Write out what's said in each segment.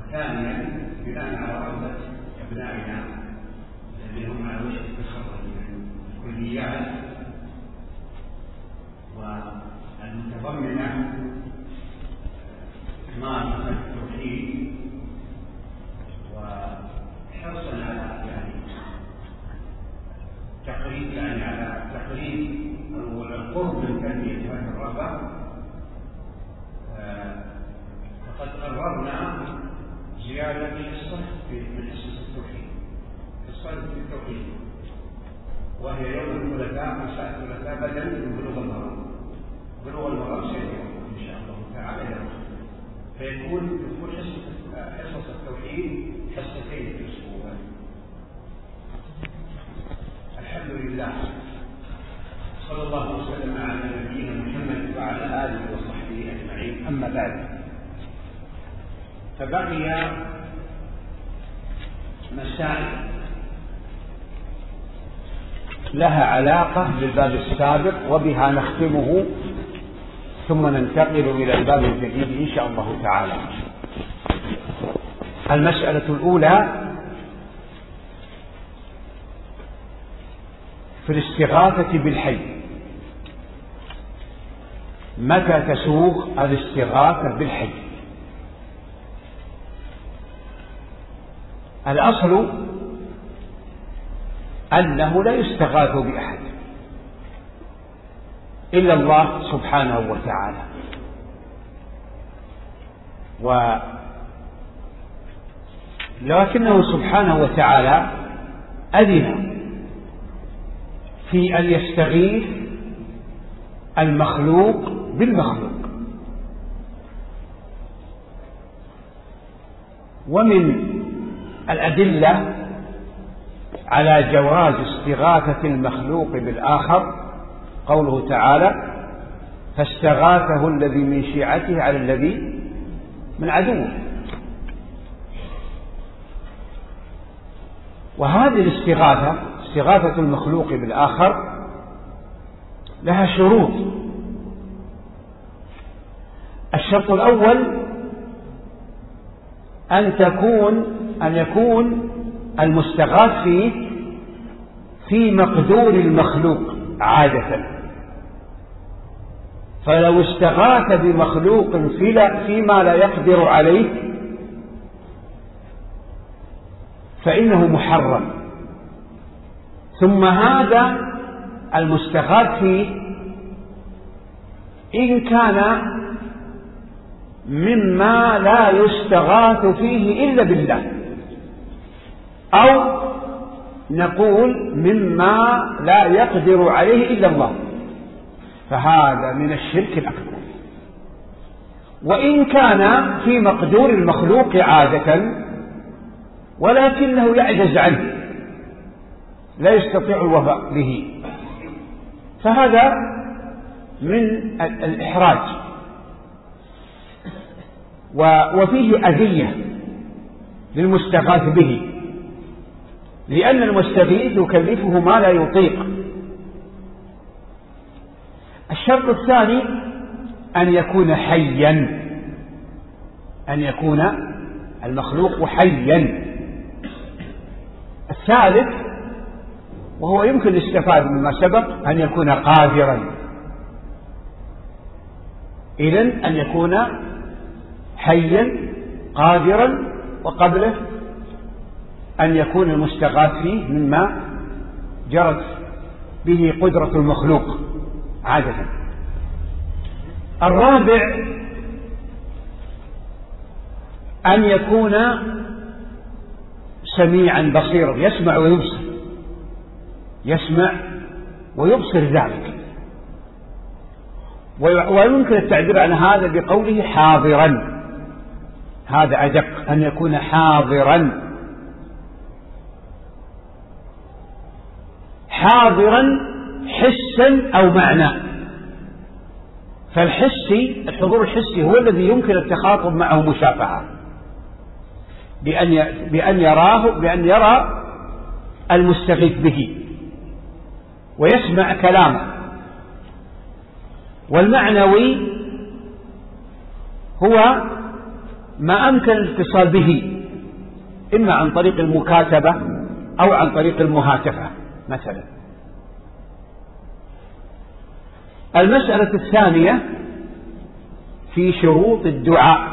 ثانيا بناء على رغبة أبنائنا الذين هم على وشك التخرج من الكليات والمتضمنة إتمام التوحيد وحرصا على على تقريب القرب من تنمية هذه الرغبة، فقد قررنا زيادة حصة من حصص التوحيد، حصة في التوحيد، وهي يوم الثلاثاء مساء الثلاثاء بدلا من بلوغ المرام. بلوغ المرام سيكون إن شاء الله تعالى فيكون حصص التوحيد حصتين في الأسبوع. الحمد لله، صلى الله وسلم على نبينا محمد وعلى آله وصحبه أجمعين. أما بعد، فبقي مسائل لها علاقة بالباب السابق وبها نختمه، ثم ننتقل إلى الباب الجديد إن شاء الله تعالى. المسألة الأولى في الاستغاثة بالحي. متى تسوغ الاستغاثة بالحي؟ الأصل أنه لا يستغاث بأحد إلا الله سبحانه وتعالى، ولكنه سبحانه وتعالى أذن في أن يستغيث المخلوق بالمخلوق. ومن الأدلة على جواز استغاثة المخلوق بالآخر قوله تعالى: فاستغاثه الذي من شيعته على الذي من عدوه. وهذه الاستغاثة، استغاثة المخلوق بالآخر، لها شروط. الشرط الأول أن يكون المستغاث فيه في مقدور المخلوق عادة. فلو استغاث بمخلوق فيما لا يقدر عليه فإنه محرم. ثم هذا المستغاث فيه إن كان مما لا يستغاث فيه إلا بالله، أو نقول مما لا يقدر عليه إلا الله، فهذا من الشرك الأكبر. وإن كان في مقدور المخلوق عادة ولكنه يعجز عنه، لا يستطيع الوفاء به، فهذا من الإحراج وفيه أذية للمستغاث به، لأن المستغيث يكلفه ما لا يطيق. الشرط الثاني أن يكون حيا، أن يكون المخلوق حيا. الثالث، وهو يمكن الاستفادة مما سبق، أن يكون قادرا. إذن أن يكون حيا قادرا، وقبله أن يكون المستغاث فيه مما جرت به قدرة المخلوق عادة. الرابع أن يكون سميعا بصيرا، يسمع ويبصر، يسمع ويبصر ذلك. ويمكن التعبير عن هذا بقوله حاضرا، هذا أدق، أن يكون حاضرا. حاضرا حسا أو معنى. فالحسي، الحضور الحسي هو الذي يمكن التخاطب معه مشافعة، بأن يرى المستغيث به ويسمع كلامه. والمعنوي هو ما أمكن الاتصال به إما عن طريق المكاتبة أو عن طريق المهاتفة مثلا. المسألة الثانية في شروط الدعاء.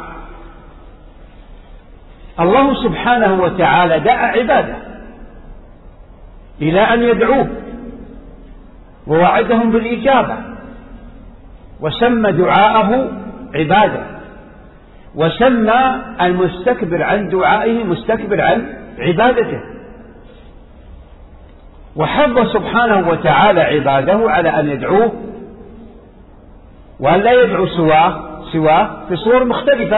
الله سبحانه وتعالى دعا عباده إلى أن يدعوه ووعدهم بالإجابة، وسمى دعاءه عبادة، وسمى المستكبر عن دعائه مستكبر عن عبادته، وحض سبحانه وتعالى عباده على أن يدعوه وأن لا يدعو سواه في صور مختلفة،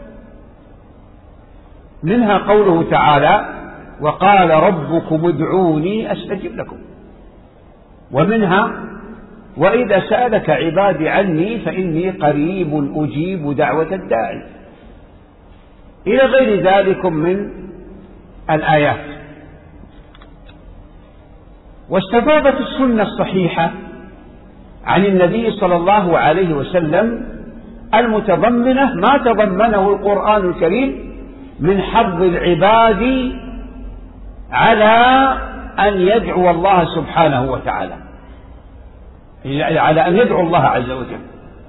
منها قوله تعالى وقال ربكم ادعوني أستجب لكم، ومنها وإذا سألك عبادي عني فإني قريب أجيب دعوة الداعي، إلى غير ذلك من الآيات. واستفادت السنة الصحيحة عن النبي صلى الله عليه وسلم المتضمنة ما تضمنه القرآن الكريم من حظ العباد على أن يدعو الله سبحانه وتعالى، على أن يدعو الله عز وجل.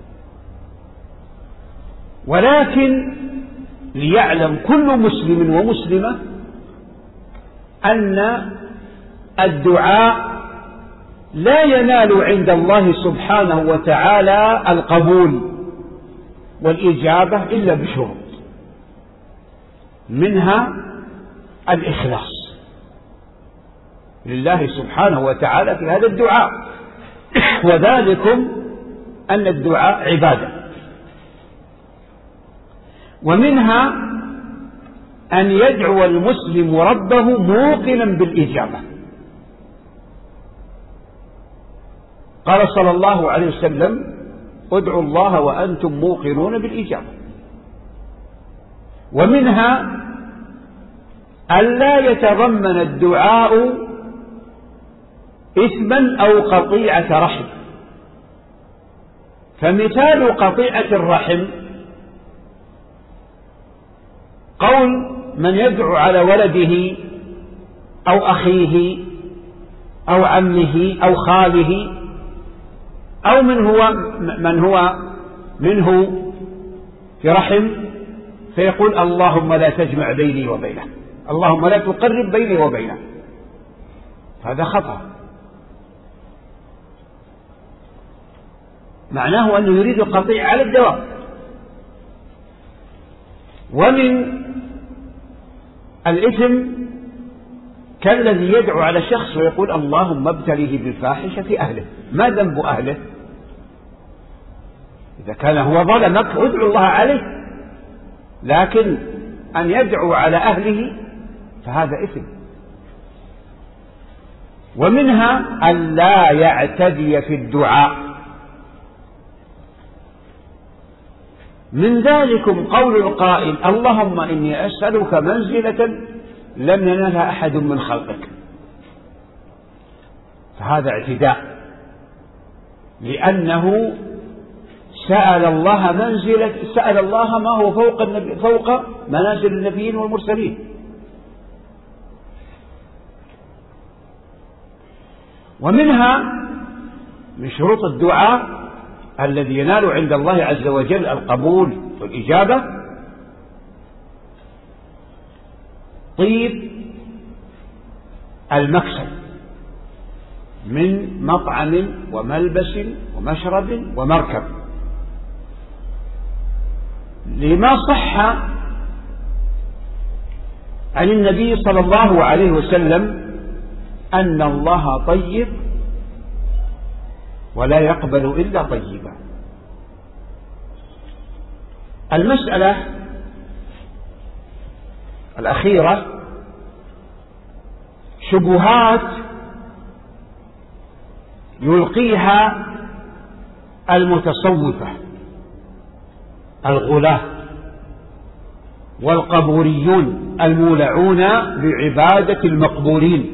ولكن ليعلم كل مسلم ومسلمة أن الدعاء لا ينال عند الله سبحانه وتعالى القبول والإجابة إلا بشروط، منها الإخلاص لله سبحانه وتعالى في هذا الدعاء، وذلكم أن الدعاء عبادة. ومنها أن يدعو المسلم ربه موقنا بالإجابة. قال صلى الله عليه وسلم ادعوا الله وأنتم موقنون بالإجابة. ومنها أن لا يتضمن الدعاء إثما أو قطيعة رحم، فمثال قطيعة الرحم قول من يدعو على ولده أو أخيه أو عمه أو خاله أو من هو منه في رحم، فيقول اللهم لا تجمع بيني وبينه، اللهم لا تقرب بيني وبينه، هذا خطأ، معناه أنه يريد القطيع على الدوام. ومن الإثم كالذي يدعو على شخص ويقول اللهم ابتليه بالفاحشة في أهله. ما ذنب أهله؟ إذا كان هو ظلمك ادعو الله عليه، لكن أن يدعو على أهله فهذا إثم. ومنها أن لا يعتدي في الدعاء، من ذلكم قول القائل اللهم إني أسألك منزلة لم ينلها أحد من خلقك، فهذا اعتداء، لأنه سأل الله منزلة، سأل الله ما هو فوق منازل النبيين والمرسلين. ومنها من شروط الدعاء الذي ينال عند الله عز وجل القبول والإجابة طيب المكسب من مطعم وملبس ومشرب ومركب، لما صح عن النبي صلى الله عليه وسلم أن الله طيب ولا يقبل إلا طيبا. المسألة الأخيرة شبهات يلقيها المتصوفة الغلاة والقبوريون المولعون بعبادة المقبورين،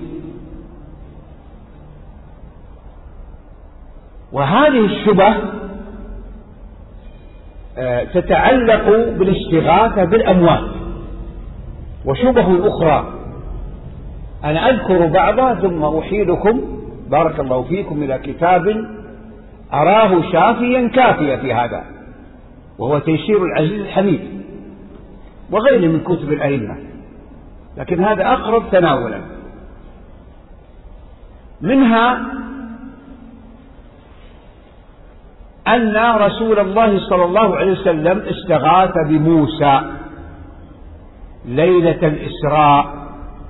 وهذه الشبه تتعلق بالاستغاثة بالأموات. وشبه أخرى أنا أذكر بعضها ثم أحيلكم بارك الله فيكم إلى كتاب أراه شافيا كافيا في هذا، وهو تيسير العزيز الحميد وغيره من كتب الأئمة، لكن هذا أقرب تناولا. منها أن رسول الله صلى الله عليه وسلم استغاث بموسى ليلة الإسراء،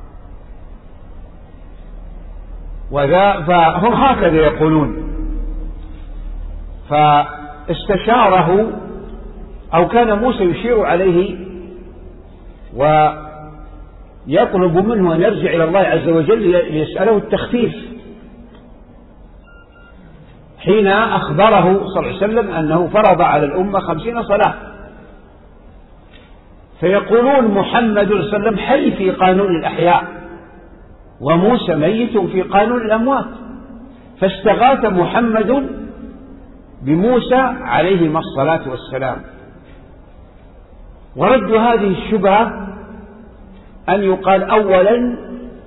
فهم هكذا يقولون، فاستشاره أو كان موسى يشير عليه ويطلب منه أن يرجع إلى الله عز وجل ليسأله التخفيف، حين أخبره صلى الله عليه وسلم أنه فرض على الأمة 50 صلاة، فيقولون محمد صلى الله عليه وسلم حي في قانون الأحياء وموسى ميت في قانون الأموات، فاستغاث محمد بموسى عليهما الصلاة والسلام. ورد هذه الشبهة أن يقال أولا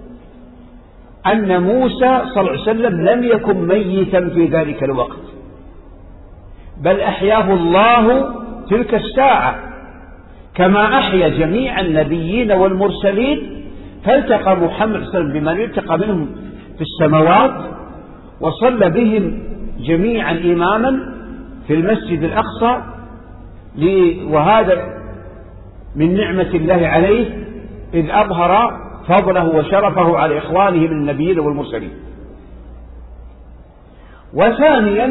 أن موسى صلى الله عليه وسلم لم يكن ميتا في ذلك الوقت، بل أحياه الله تلك الساعة كما أحيا جميع النبيين والمرسلين، فالتقى محمد صلى الله عليه وسلم بمن التقى منهم في السماوات وصلى بهم جميعا إماما في المسجد الأقصى، وهذا من نعمة الله عليه إذ أظهر فضله وشرفه على إخوانه من النبيين والمرسلين. وثانيا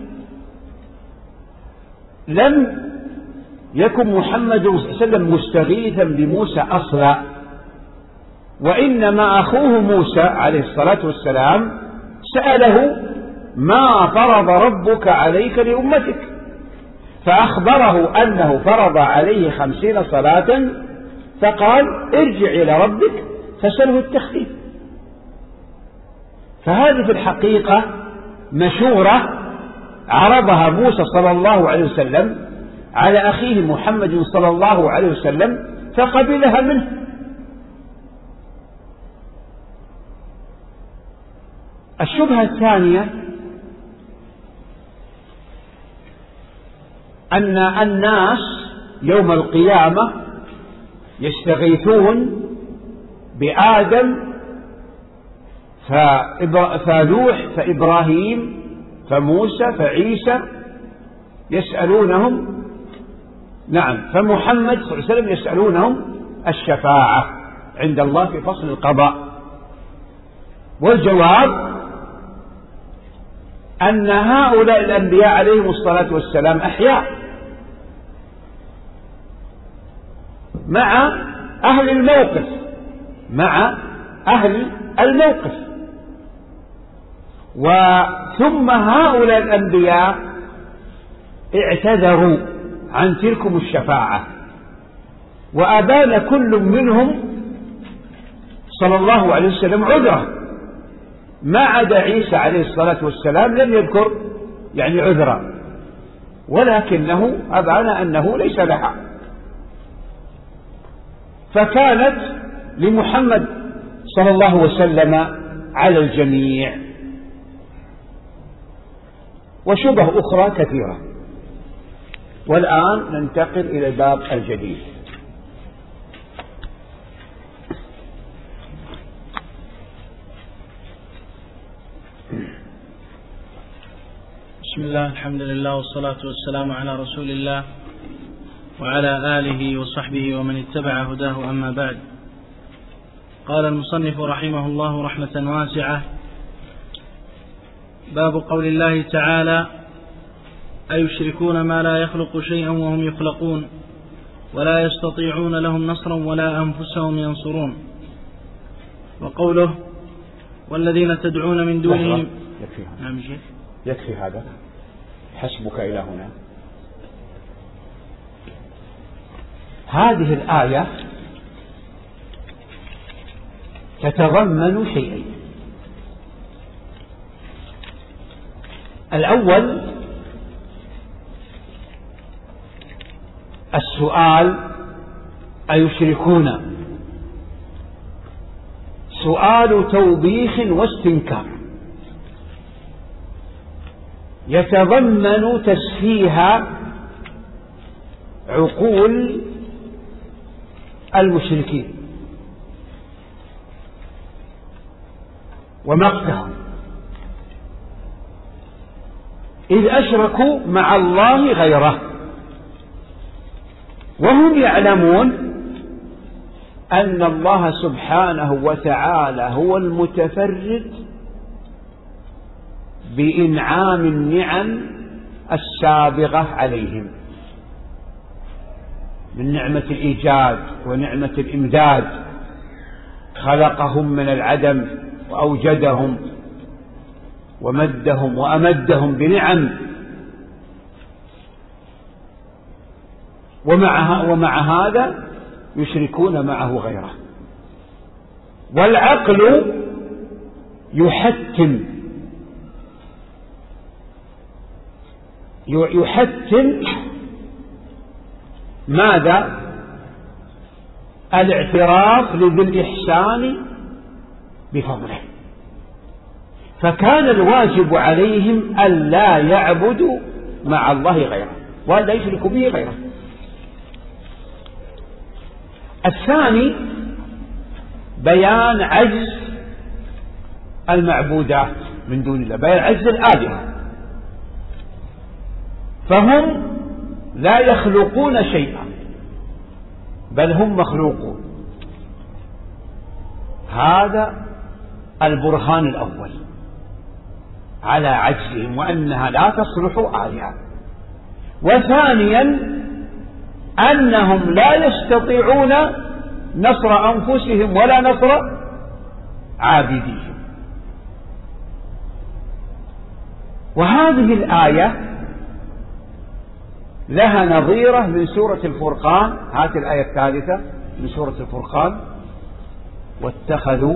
لم يكن محمد صلى الله عليه وسلم مستغيثا بموسى أصلا، وإنما أخوه موسى عليه الصلاة والسلام سأله ما فرض ربك عليك لأمتك، فأخبره أنه فرض عليه 50 صلاة، فقال ارجع إلى ربك فسأله التخفيف. فهذه في الحقيقة مشورة عرضها موسى صلى الله عليه وسلم على أخيه محمد صلى الله عليه وسلم فقبلها منه. الشبهة الثانية أن الناس يوم القيامة يستغيثون بآدم فنوح فإبراهيم فموسى فعيسى يسألونهم، نعم، فمحمد صلى الله عليه وسلم يسألونهم الشفاعة عند الله في فصل القضاء. والجواب أن هؤلاء الأنبياء عليهم الصلاة والسلام أحياء مع أهل الموقف، مع أهل الموقف، ثم هؤلاء الأنبياء اعتذروا عن تلكم الشفاعة، وأبان كل منهم صلى الله عليه وسلم عذره، ما عدا عيسى عليه الصلاة والسلام لم يذكر يعني عذرا، ولكنه أبان أنه ليس لها، فكانت لمحمد صلى الله وسلم على الجميع. وشبه أخرى كثيرة. والآن ننتقل إلى الباب الجديد. بسم الله، الحمد لله والصلاة والسلام على رسول الله وعلى آله وصحبه ومن اتبع هداه، أما بعد. قال المصنف رحمه الله رحمة واسعة: باب قول الله تعالى: أيشركون ما لا يخلق شيئا وهم يخلقون ولا يستطيعون لهم نصرا ولا أنفسهم ينصرون. وقوله: والذين تدعون من دونه. يكفي هذا، حسبك إلى هنا. هذه الآية تتضمن شيئين. الأول السؤال أيشركون سؤال توبيخ واستنكار، يتضمن تسفيه عقول المشركين ومقتهم، إذ أشركوا مع الله غيره وهم يعلمون أن الله سبحانه وتعالى هو المتفرد بإنعام النعم السابغة عليهم من نعمة الإيجاد ونعمة الإمداد، خلقهم من العدم وأوجدهم ومدهم وأمدهم بنعم، ومع هذا يشركون معه غيره. والعقل يحتم ماذا؟ الاعتراف لذي الإحسان بفضله، فكان الواجب عليهم ألا يعبدوا مع الله غيره ولا يشركوا به غيره. الثاني بيان عجز المعبودات من دون الله، بيان عجز الآلهة، فهم لا يخلقون شيئا بل هم مخلوقون. هذا البرهان الأول على عجزهم وأنها لا تصلح آلهة. وثانيا أنهم لا يستطيعون نصر أنفسهم ولا نصر عابديهم. وهذه الآية لها نظيرة من سورة الفرقان. هذه الآية الثالثة من سورة الفرقان: واتخذوا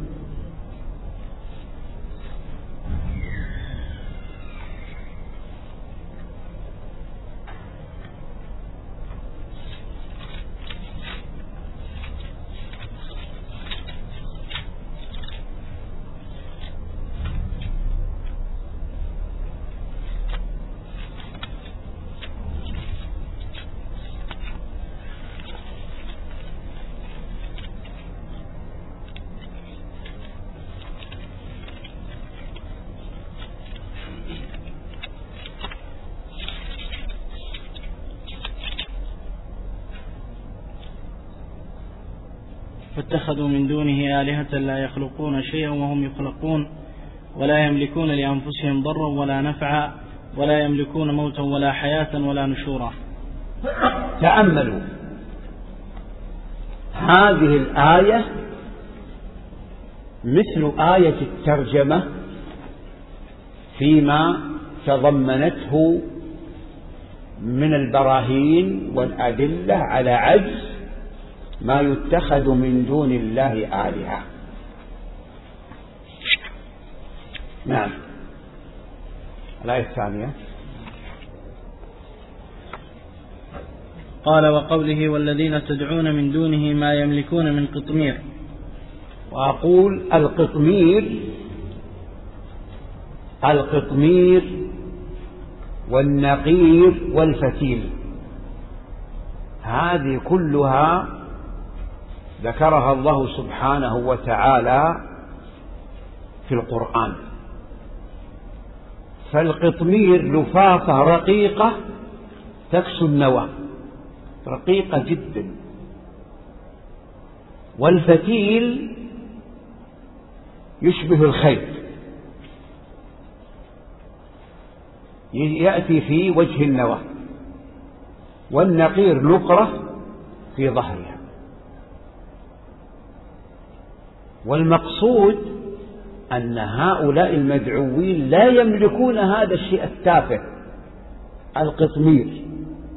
فاتخذوا من دونه آلهة لا يخلقون شيئا وهم يخلقون ولا يملكون لأنفسهم ضرا ولا نفعا ولا يملكون موتا ولا حياة ولا نشورا. تأملوا هذه الآية مثل آية الترجمة فيما تضمنته من البراهين والأدلة على عجز ما يتخذ من دون الله آلهة. نعم. الآية الثانية قال: وقوله: والذين تدعون من دونه ما يملكون من قطمير. وأقول القطمير والنقير والفتيل، هذه كلها ذكرها الله سبحانه وتعالى في القرآن. فالقطمير لفافة رقيقة تكسو النوى، رقيقة جدا. والفتيل يشبه الخيط، يأتي في وجه النوى. والنقير نقرة في ظهرها. والمقصود أن هؤلاء المدعوين لا يملكون هذا الشيء التافه القطمير.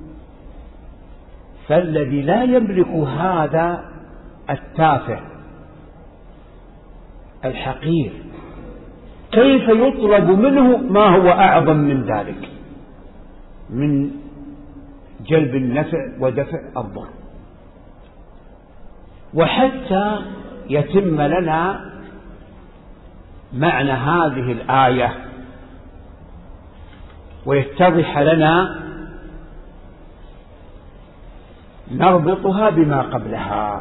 فالذي لا يملك هذا التافه الحقير كيف يطلب منه ما هو أعظم من ذلك من جلب النفع ودفع الضر. وحتى يتم لنا معنى هذه الآية ويتضح لنا نربطها بما قبلها.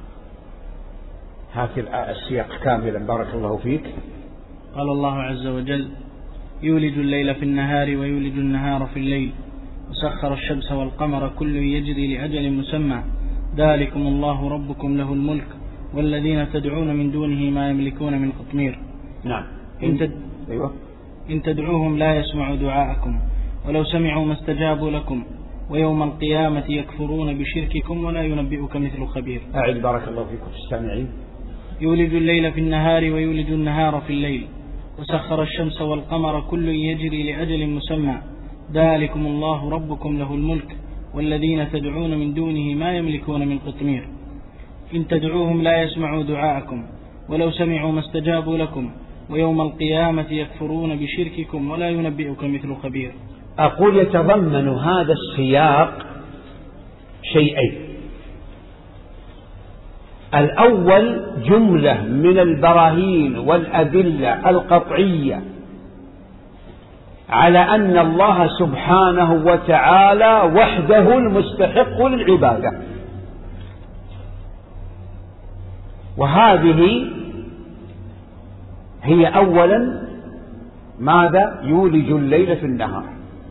هات السياق كاملا بارك الله فيك. قال الله عز وجل: يولج الليل في النهار ويولج النهار في الليل وسخر الشمس والقمر كل يجري لأجل مسمى ذلكم الله ربكم له الملك والذين تدعون من دونه ما يملكون من قطمير. نعم. إن تدعوهم لا يسمعوا دعاءكم ولو سمعوا ما استجابوا لكم ويوم القيامة يكفرون بشرككم ولا ينبئك مثل خبير. أعد بارك الله فيكم السامعين. يولج الليل في النهار ويولج النهار في الليل وسخر الشمس والقمر كل يجري لأجل مسمى ذلكم الله ربكم له الملك والذين تدعون من دونه ما يملكون من قطمير. إن تدعوهم لا يسمعوا دعاءكم ولو سمعوا ما استجابوا لكم ويوم القيامة يكفرون بشرككم ولا ينبئك مثل خبير. أقول يتضمن هذا السياق شيئين: الأول جملة من البراهين والأدلة القطعية على أن الله سبحانه وتعالى وحده المستحق للعبادة، وهذه هي أولا ماذا؟ يولج الليل في النهار.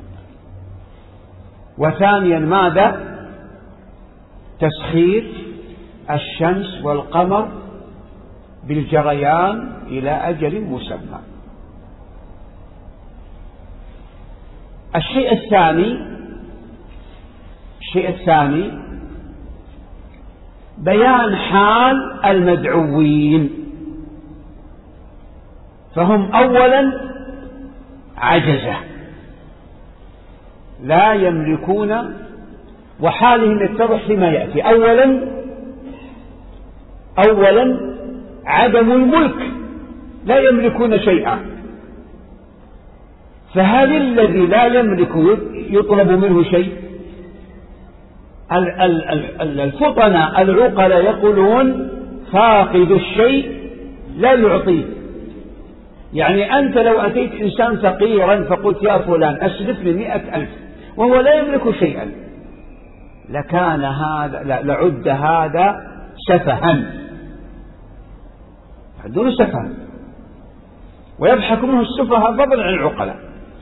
وثانيا ماذا؟ تسخير الشمس والقمر بالجريان إلى أجل مسمى. الشيء الثاني بيان حال المدعوين، فهم أولا عجزة لا يملكون، وحالهم يتضح فيما يأتي. أولا عدم الملك، لا يملكون شيئا، فهل الذي لا يملك يطلب منه شيء؟ الفطنة العقلاء يقولون فاقد الشيء لا يعطيه. يعني أنت لو أتيت إنسان فقيرا فقلت يا فلان أسلف لي 100,000 وهو لا يملك شيئا، لكان هذا لعد هذا سفها، يعدون سفها، ويضحك منه السفهاء فضلا عن العقلاء.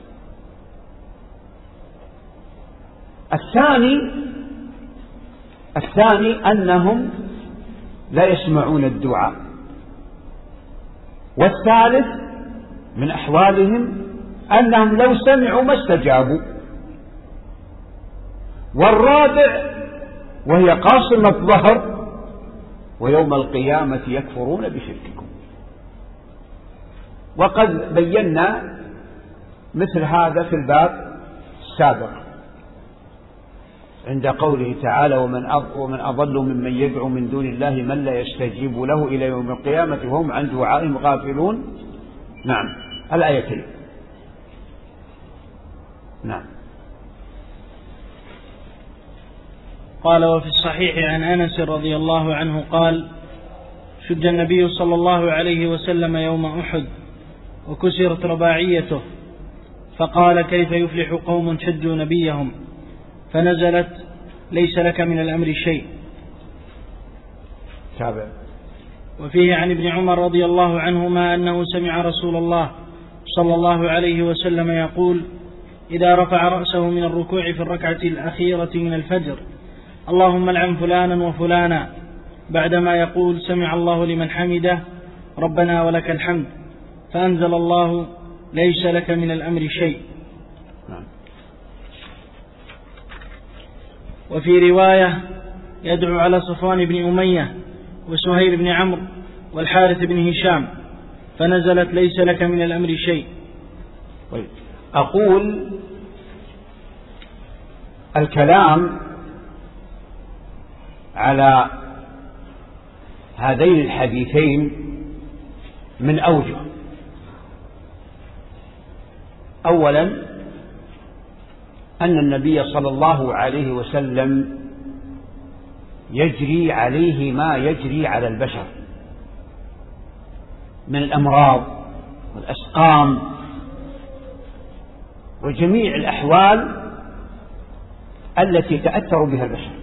الثاني أنهم لا يسمعون الدعاء. والثالث من أحوالهم أنهم لو سمعوا ما استجابوا. والرابع وهي قاصمة الظهر: ويوم القيامة يكفرون بشرككم. وقد بينا مثل هذا في الباب السابق عند قوله تعالى: ومن أضل ممن يدعو من دون الله من لا يستجيب له إلى يوم القيامة وهم عن دعائهم غافلون. نعم، الآيتين. نعم. قال: وفي الصحيح عن أنس رضي الله عنه قال: شج النبي صلى الله عليه وسلم يوم أحد وكسرت رباعيته، فقال: كيف يفلح قوم شجوا نبيهم؟ فنزلت: ليس لك من الأمر شيء. تابع. وفيه عن ابن عمر رضي الله عنهما أنه سمع رسول الله صلى الله عليه وسلم يقول: إذا رفع رأسه من الركوع في الركعة الأخيرة من الفجر: اللهم العن فلانا وفلانا، بعدما يقول: سمع الله لمن حمده ربنا ولك الحمد، فأنزل الله: ليس لك من الأمر شيء. وفي رواية: يدعو على صفوان بن أمية وسهيل بن عمرو والحارث بن هشام، فنزلت: ليس لك من الأمر شيء. أقول الكلام على هذين الحديثين من أوجه. أولا أن النبي صلى الله عليه وسلم يجري عليه ما يجري على البشر من الأمراض والأسقام وجميع الأحوال التي تأثر بها البشر.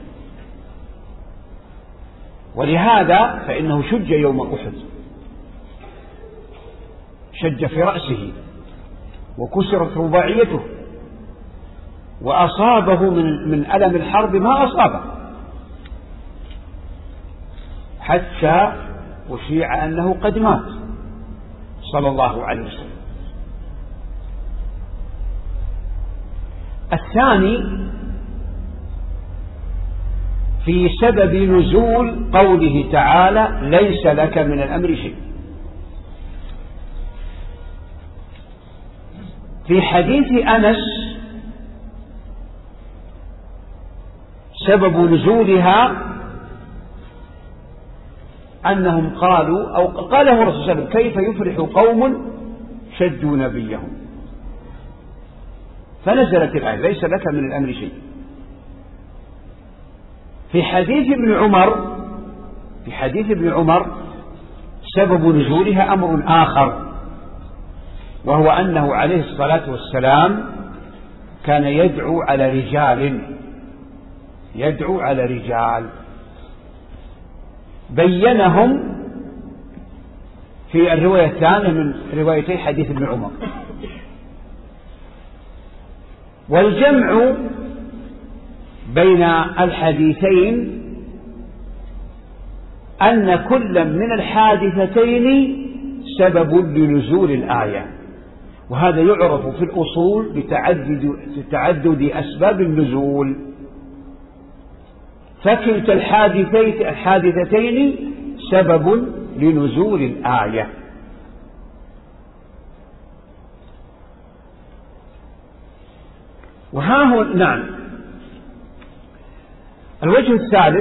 ولهذا فإنه شج يوم أحد، شج في رأسه وكسرت رباعيته وأصابه من ألم الحرب ما أصابه، حتى أشيع أنه قد مات صلى الله عليه وسلم. الثاني في سبب نزول قوله تعالى ليس لك من الأمر شيء. في حديث أنس سبب نزولها أنهم قالوا أو قاله الرسول صلى الله عليه وسلم كيف يفلح قوم شدوا نبيهم، فنزلت الآية ليس لك من الأمر شيء. في حديث ابن عمر سبب نزولها أمر آخر، وهو أنه عليه الصلاة والسلام كان يدعو على رجال بينهم في الرواية الثانية من روايتي حديث ابن عمر. والجمع بين الحديثين أن كل من الحادثتين سبب لنزول الآية، وهذا يعرف في الأصول بتعدد أسباب النزول، فكلتا الحادثتين سبب لنزول الآية. نعم. الوجه الثالث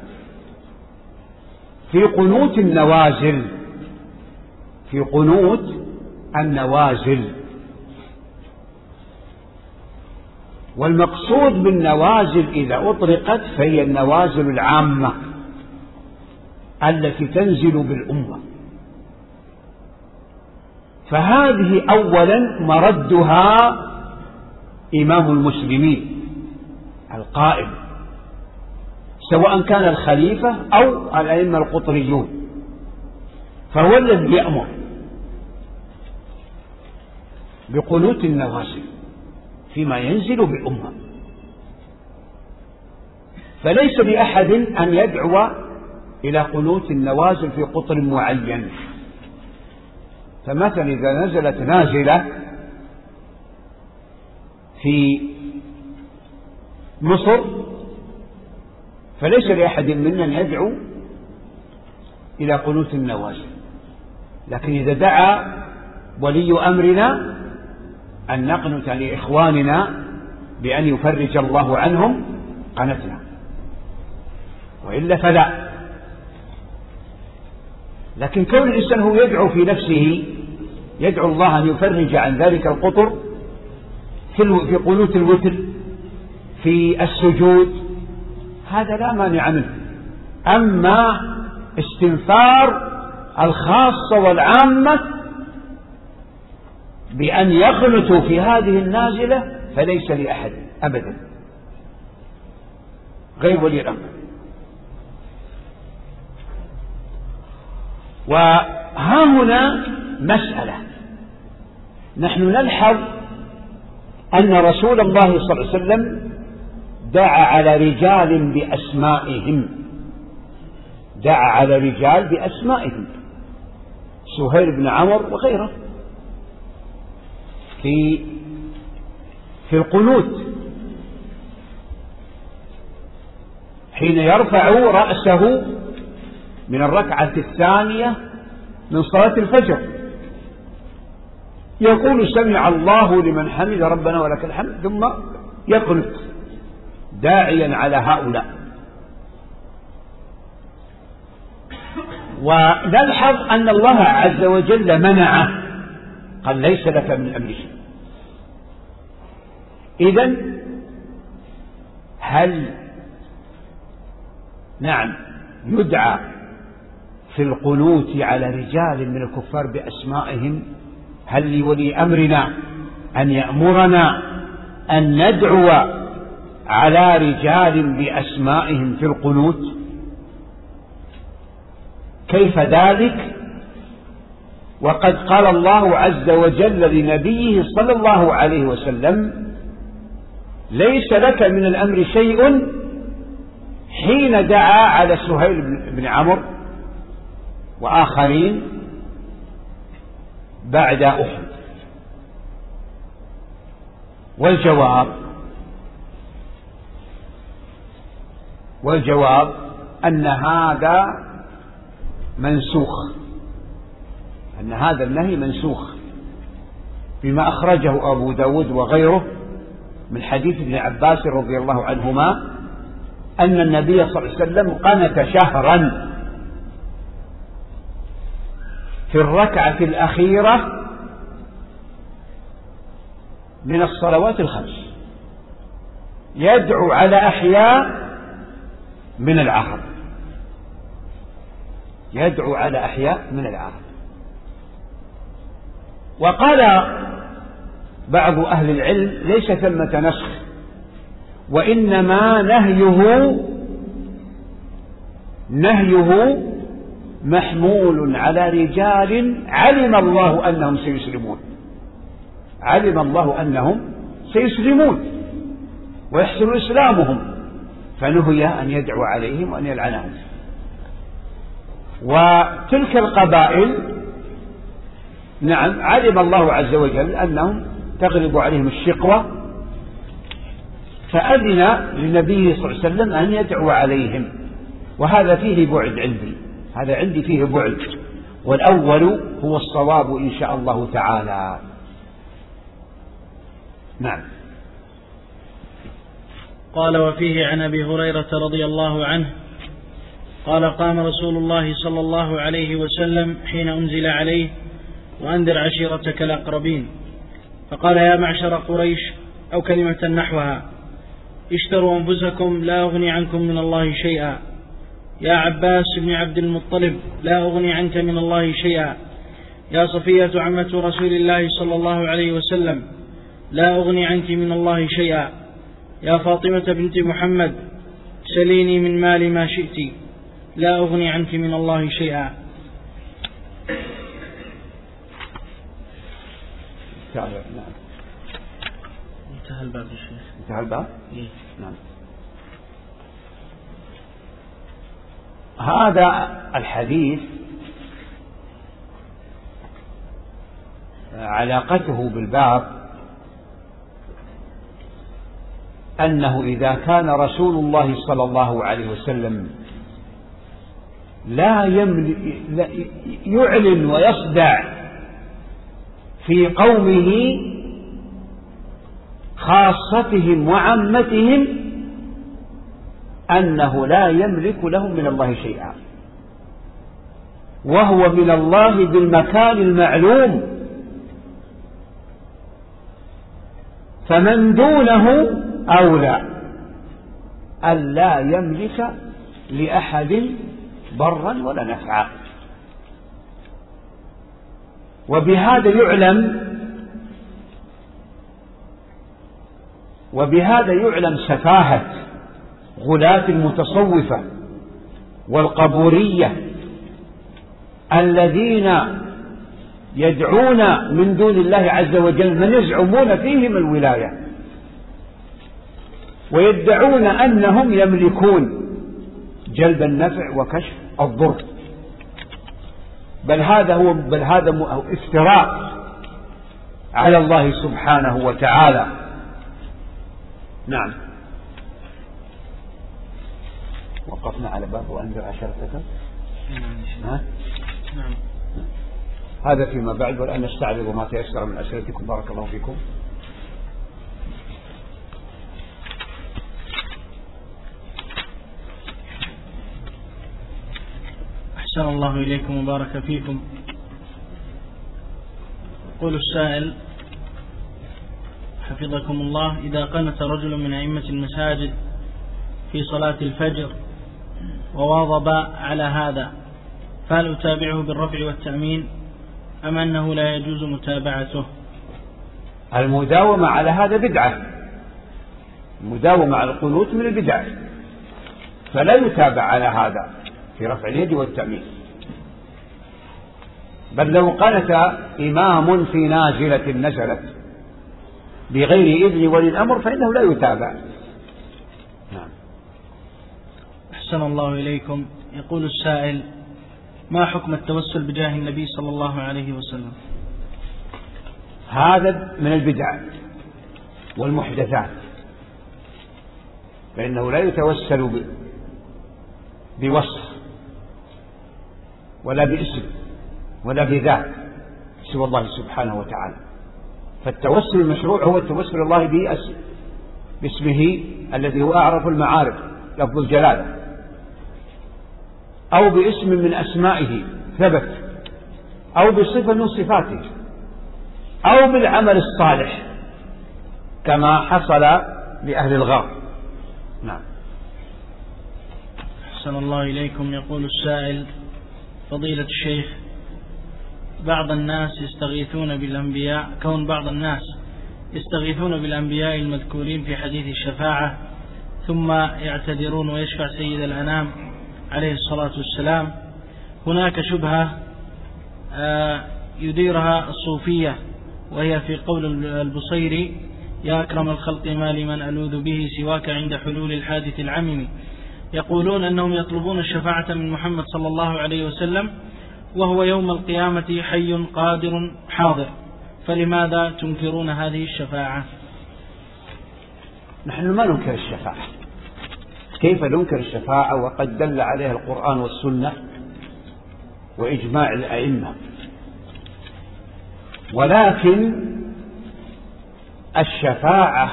في قنوت النوازل. والمقصود بالنوازل إذا أطلقت فهي النوازل العامة التي تنزل بالأمة، فهذه أولا مردها إمام المسلمين القائم، سواء كان الخليفة أو الأئمة القطريون، فهو الذي يأمر بقنوت النوازل فيما ينزل بالأمة. فليس لأحد أن يدعو إلى قنوت النوازل في قطر معين. فمثلا إذا نزلت نازلة في مصر فليس لأحد منا أن يدعو إلى قنوت النوازل، لكن إذا دعا ولي أمرنا أن نقنت لإخواننا بأن يفرج الله عنهم قنتنا، وإلا فلا. لكن كون الإنسان هو يدعو في نفسه، يدعو الله أن يفرج عن ذلك القطر في قنوت الوتر في السجود، هذا لا مانع منه. أما استنفار الخاصة والعامة بأن يقنتوا في هذه النازلة فليس لأحد أبدا غير ولي الأمر. وها هنا مسألة، نحن نلحظ أن رسول الله صلى الله عليه وسلم دعا على رجال بأسمائهم، سهيل بن عمرو وغيره في القنوت حين يرفع رأسه من الركعة الثانية من صلاة الفجر يقول سمع الله لمن حمد ربنا ولك الحمد، ثم يقنت داعيا على هؤلاء. ونلحظ أن الله عز وجل منعه، قال ليس لك من الأمر شيء. إذن هل نعم يدعى في القنوت على رجال من الكفار بأسمائهم؟ هل لولي أمرنا أن يأمرنا أن ندعو على رجال بأسمائهم في القنوت؟ كيف ذلك وقد قال الله عز وجل لنبيه صلى الله عليه وسلم: ليس لك من الأمر شيء، حين دعا على سهيل بن عمرو وآخرين بعد أحد. والجواب أن هذا منسوخ، أن هذا النهي منسوخ بما أخرجه أبو داود وغيره من حديث ابن عباس رضي الله عنهما أن النبي صلى الله عليه وسلم قنت شهرا في الركعة الأخيرة من الصلوات الخمس، يدعو على أحياء من العرب، يدعو على أحياء من العرب. وقال بعض أهل العلم: ليس ثمة نسخ، وإنما نهيه محمول على رجال علم الله أنهم سيسلمون، علم الله أنهم سيسلمون ويحسن إسلامهم، فنهي أن يدعو عليهم وأن يلعنهم. وتلك القبائل نعم علم الله عز وجل أنهم تغلب عليهم الشقوة، فأذن للنبي صلى الله عليه وسلم أن يدعو عليهم، وهذا فيه بعد عندي، هذا عندي فيه بعد، والأول هو الصواب إن شاء الله تعالى. نعم. قال: وفيه عن أبي هريرة رضي الله عنه قال: قام رسول الله صلى الله عليه وسلم حين أنزل عليه: وأنذر عشيرتك الأقربين، فقال: يا معشر قريش، أو كلمة نحوها: اشتروا أنفسكم لا أغني عنكم من الله شيئا. يا عباس بن عبد المطلب، لا أغني عنك من الله شيئا. يا صفية عمة رسول الله صلى الله عليه وسلم، لا أغني عنك من الله شيئا. يا فاطمة بنت محمد، سليني من مال ما شئت، لا أغني عنك من الله شيئا. نعم. انتهى الباب يا شيخ. انتهى الباب؟ نعم. هذا الحديث علاقته بالباب أنه إذا كان رسول الله صلى الله عليه وسلم لا يعلن ويصدع في قومه خاصتهم وعامتهم أنه لا يملك لهم من الله شيئا، وهو من الله بالمكان المعلوم، فمن دونه أولى أن لا يملك لأحد ضرا ولا نفعا. وبهذا يعلم سفاهة غلاة المتصوفة والقبورية الذين يدعون من دون الله عز وجل من يزعمون فيهم الولاية، ويدعون أنهم يملكون جلب النفع وكشف الضر، بل هذا افتراء على الله سبحانه وتعالى. نعم. وقفنا على باب وأنذر عشيرتك. نعم. هذا فيما بعد، والآن نستعرض ما تيسر من أسئلتكم. بارك الله فيكم. أحسن الله إليكم وبارك فيكم. يقول السائل حفظكم الله: إذا قنت رجل من أئمة المساجد في صلاة الفجر وواظب على هذا، فهل أتابعه بالرفع والتأمين أم أنه لا يجوز متابعته؟ المداومة على هذا بدعة، المداومة على القنوت من البدع، فلا يتابع على هذا في رفع اليد والتأمين. بل لو قنت إمام في نازلة نزلت بغير إذن ولي الأمر فإنه لا يتابع. نعم. أحسن الله إليكم. يقول السائل: ما حكم التوسل بجاه النبي صلى الله عليه وسلم؟ هذا من البدع والمحدثات، فإنه لا يتوسل بوصف ولا باسم ولا بذات سوى الله سبحانه وتعالى. فالتوسل المشروع هو التوسل الله باسمه الذي هو أعرف المعارف لفظ الجلالة، أو باسم من أسمائه ثبت، أو بصفة من صفاته، أو بالعمل الصالح كما حصل لأهل الغار. نعم. أحسن الله إليكم. يقول السائل: فضيلة الشيخ، بعض الناس يستغيثون بالأنبياء، كون بعض الناس يستغيثون بالأنبياء المذكورين في حديث الشفاعة ثم يعتذرون ويشفع سيد الأنام عليه الصلاة والسلام. هناك شبهة يديرها الصوفية، وهي في قول البصيري: يا أكرم الخلق ما لمن ألوذ به سواك عند حلول الحادث العمم. يقولون أنهم يطلبون الشفاعة من محمد صلى الله عليه وسلم وهو يوم القيامة حي قادر حاضر، فلماذا تنكرون هذه الشفاعة؟ نحن ما ننكر الشفاعة. كيف ننكر الشفاعة وقد دل عليها القرآن والسنة وإجماع الأئمة؟ ولكن الشفاعة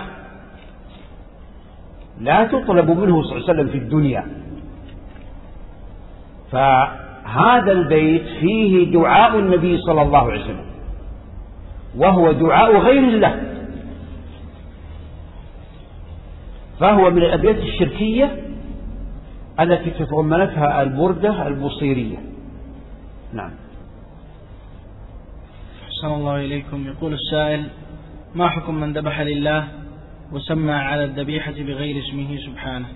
لا تطلب منه صلى الله عليه وسلم في الدنيا. فهذا البيت فيه دعاء النبي صلى الله عليه وسلم، وهو دعاء غير الله، فهو من الأبيات الشركية التي تضمنتها البردة البصيرية. نعم. أحسن الله إليكم. يقول السائل: ما حكم من ذبح لله وسمى على الذبيحة بغير اسمه سبحانه؟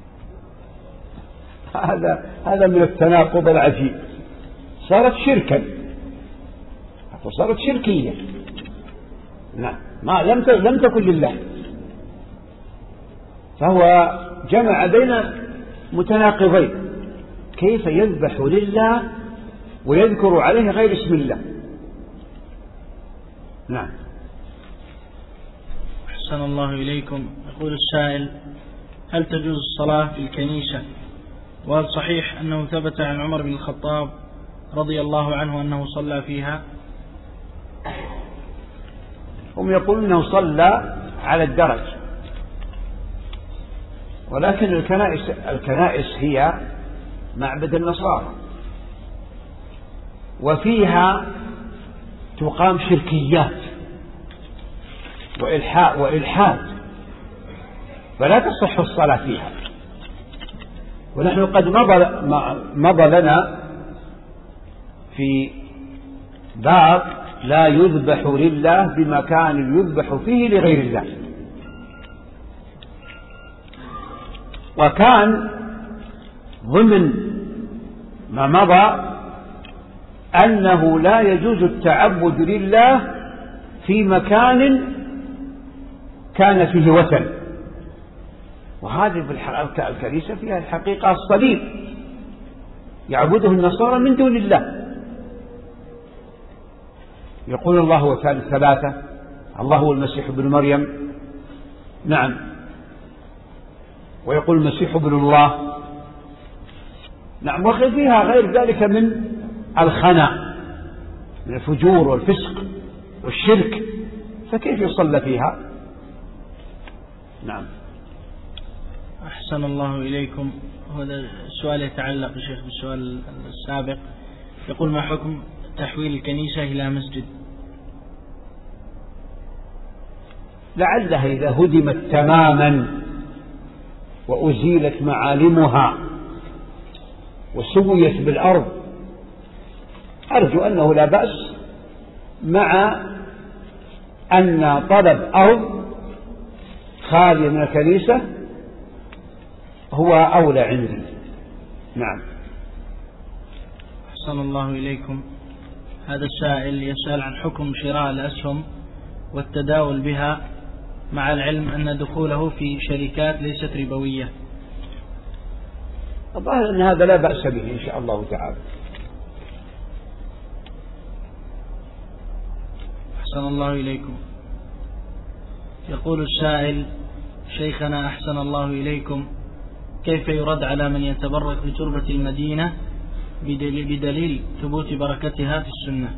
هذا من التناقض العجيب، صارت شركا، صارت شركية. نعم. ما لم تكن لله، فهو جمع بين متناقضين. كيف يذبح لله ويذكر عليه غير اسم الله؟ نعم. أحسن الله إليكم. يقول السائل: هل تجوز الصلاة في الكنيسة؟ وهل صحيح أنه ثبت عن عمر بن الخطاب رضي الله عنه أنه صلى فيها؟ هم يقولون أنه صلى على الدرج، ولكن الكنائس هي معبد النصارى، وفيها تقام شركيات وإلحاد، فلا تصح الصلاة فيها. ونحن قد مضى لنا في باب لا يذبح لله بمكان يذبح فيه لغير الله. وكان ضمن ما مضى أنه لا يجوز التعبد لله في مكان كان فيه وثن، وهذه في الكنيسة فيها الحقيقة الصليب يعبده النصارى من دون الله. يقول الله هو ثالث ثلاثة، الله هو المسيح ابن مريم. نعم. ويقول المسيح ابن الله. نعم. وفيها غير ذلك من الخنا، من الفجور والفسق والشرك، فكيف يصلى فيها؟ نعم. أحسن الله إليكم. هذا السؤال يتعلق يا شيخ بالسؤال السابق. يقول: ما حكم تحويل الكنيسة إلى مسجد؟ لعلها إذا هدمت تماما وأزيلت معالمها وسويت بالأرض، أرجو أنه لا بأس، مع أن طلب أرض خالية من الكنيسة هو أولى عندي. نعم. أحسن الله إليكم. هذا السائل يسأل عن حكم شراء الأسهم والتداول بها، مع العلم أن دخوله في شركات ليست ربوية. الظاهر أن هذا لا بأس به إن شاء الله تعالى. أحسن الله إليكم. يقول السائل: شيخنا أحسن الله إليكم، كيف يرد على من يتبرك بتربة المدينة بدليل ثبوت بركتها في السنة؟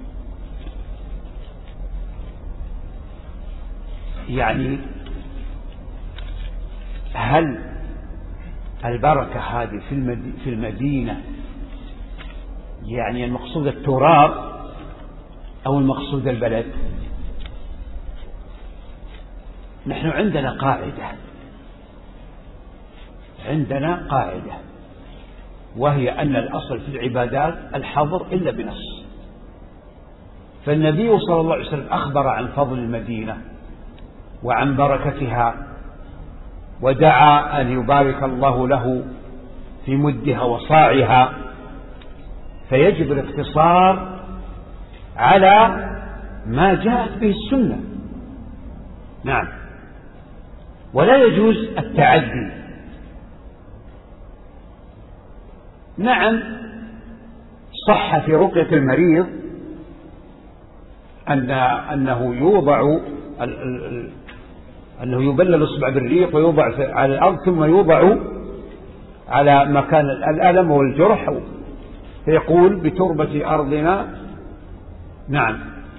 يعني هل البركة هذه في المدينة يعني المقصود التراب أو المقصود البلد؟ نحن عندنا قاعدة وهي أن الأصل في العبادات الحظر إلا بنص. فالنبي صلى الله عليه وسلم أخبر عن فضل المدينة وعن بركتها، ودعا أن يبارك الله له في مدها وصاعها، فيجب الاقتصار على ما جاءت به السنة. نعم. ولا يجوز التعدي. نعم، صح في رقية المريض أنه يبلل الإصبع بالريق ويوضع على الأرض ثم يوضع على مكان الألم والجرح، فيقول بتربة أرضنا. نعم،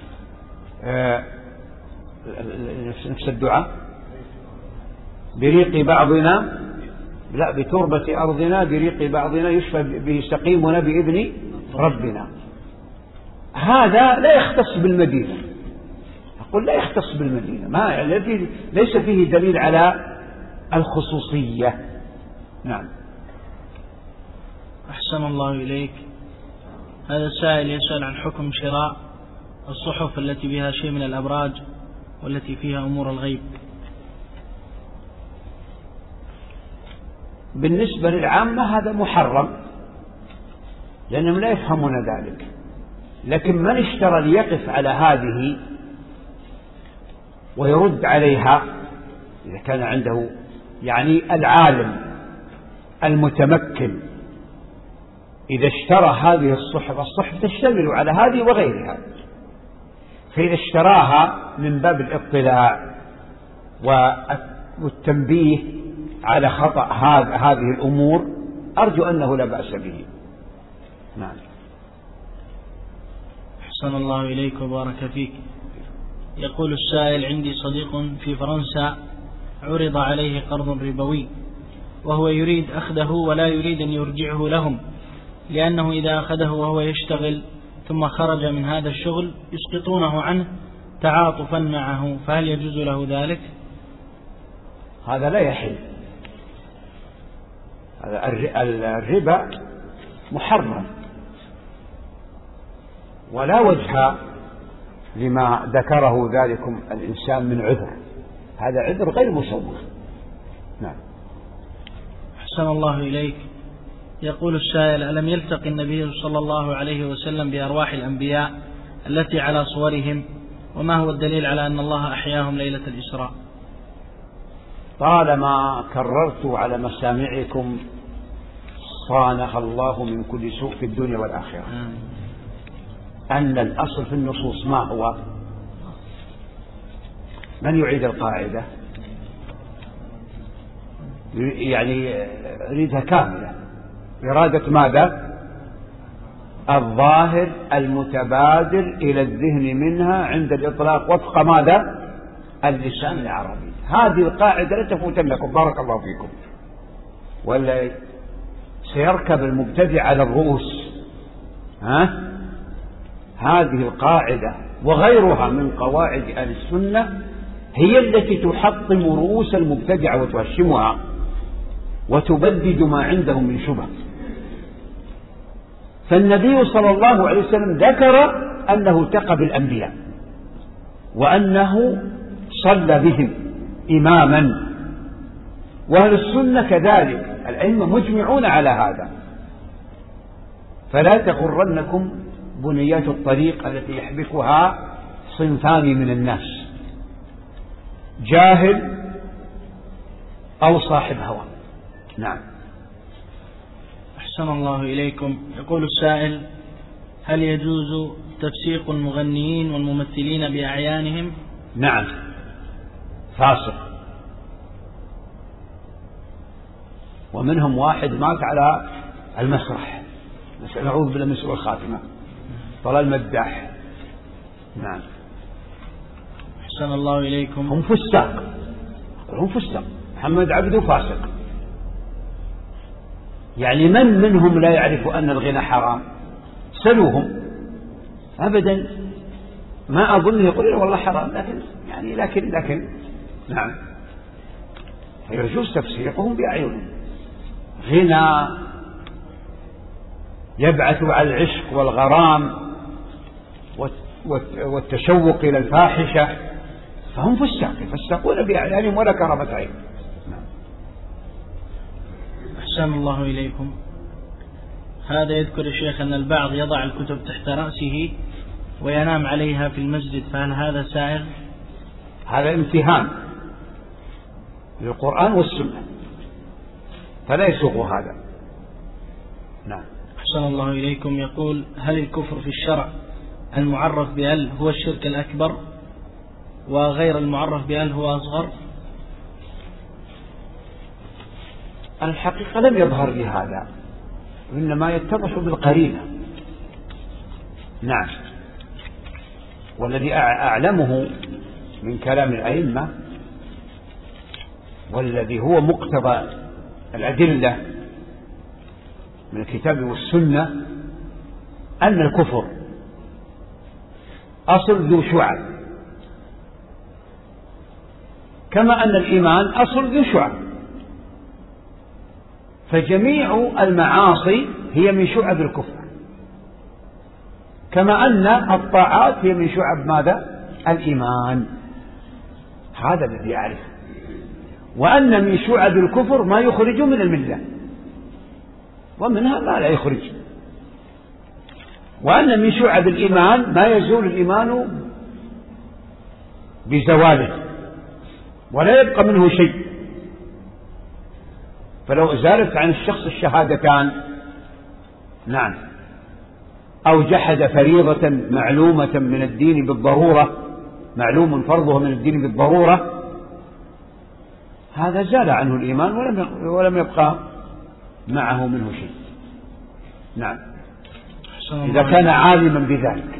نفس الدعاء، بريق بعضنا، لا، بتربة أرضنا بريق بعضنا يشفى به سقيمنا بإذن ربنا. هذا لا يختص بالمدينة، أقول لا يختص بالمدينة، ما ليس فيه دليل على الخصوصية. نعم. أحسن الله إليك. هذا السائل يسأل عن حكم شراء الصحف التي بها شيء من الأبراج والتي فيها أمور الغيب. بالنسبة للعامة هذا محرم لأنهم لا يفهمون ذلك، لكن من اشترى ليقف على هذه ويرد عليها، إذا كان عنده يعني العالم المتمكن، إذا اشترى هذه الصحف تشتمل على هذه وغيرها، فإذا اشتراها من باب الاطلاع والتنبيه على خطأ هذه الأمور أرجو أنه لا بأس به. نعم. أحسن الله إليك وبارك فيك. يقول السائل: عندي صديق في فرنسا عرض عليه قرض ربوي وهو يريد أخذه ولا يريد أن يرجعه لهم، لأنه إذا أخذه وهو يشتغل ثم خرج من هذا الشغل يسقطونه عنه تعاطفا معه، فهل يجوز له ذلك؟ هذا لا يحل. الربا محرم ولا وجه لما ذكره ذلكم الإنسان من عذر، هذا عذر غير مسوغ. نعم. أحسن الله إليك. يقول السائل: ألم يلتقي النبي صلى الله عليه وسلم بأرواح الأنبياء التي على صورهم، وما هو الدليل على أن الله أحياهم ليلة الإسراء؟ طالما كررت على مسامعكم صانها الله من كل سوء في الدنيا والآخرة. أن الأصل في النصوص ما هو؟ من يعيد القاعدة؟ يعني يريدها كاملة. إرادة ماذا؟ الظاهر المتبادر إلى الذهن منها عند الإطلاق وفق ماذا؟ اللسان العربي. هذه القاعدة لا تفوتنكم، بارك الله فيكم، ولا سيركب المبتدع على الرؤوس. هذه القاعدة وغيرها من قواعد أهل السنة هي التي تحطم رؤوس المبتدع وتهشمها. وتبدد ما عندهم من شبه. فالنبي صلى الله عليه وسلم ذكر أنه التقى بالأنبياء وأنه صلى بهم إماما، وأهل السنة كذلك، الأئمة مجمعون على هذا. فلا تغرنكم بنيات الطريق التي يحبكها صنفان من الناس، جاهل أو صاحب هوى. نعم. أحسن الله إليكم. يقول السائل: هل يجوز تفسيق المغنيين والممثلين بأعيانهم؟ نعم، فاسق. ومنهم واحد مات على المسرح، نعوذ بالله من سوء الخاتمة، طلال مداح. نعم. أحسن الله إليكم. هم فساق، هم فساق. محمد عبده فاسق. يعني من منهم لا يعرف أن الغنى حرام؟ سلوهم أبدا، ما أظن يقول والله حرام، لكن نعم، يجوز تفسيقهم بأعينهم. غنى يبعث على العشق والغرام والتشوق إلى الفاحشة، فهم فساق، يفسقون بأعيانهم ولا كرامة عين. أحسن الله إليكم. هذا يذكر الشيخ أن البعض يضع الكتب تحت رأسه وينام عليها في المسجد، فهل هذا سائغ؟ هذا امتهان للقرآن والسنة، فلا يسوق هذا. نعم. أحسن الله إليكم. يقول: هل الكفر في الشرع المعرف بأل هو الشرك الأكبر وغير المعرف بأل هو أصغر؟ الحقيقة لم يظهر لي هذا، إنما يتضح بالقرينة. نعم. والذي أعلمه من كلام الأئمة والذي هو مقتضى الأدلة من الكتاب والسنة أن الكفر أصل ذو شعب، كما أن الإيمان أصل ذو شعب، فجميع المعاصي هي من شعب الكفر، كما أن الطاعات هي من شعب ماذا؟ الإيمان. هذا الذي أعرف. وأن من شعب الكفر ما يخرج من الملة، ومنها ما لا يخرج. وأن من شعب الإيمان ما يزول الإيمان بزواله ولا يبقى منه شيء. فلو زالت عن الشخص الشهادتان، نعم، أو جحد فريضة معلومة من الدين بالضرورة، معلوم فرضها من الدين بالضرورة، هذا زال عنه الإيمان ولم يبقى معه منه شيء. نعم، إذا كان عالما بذلك.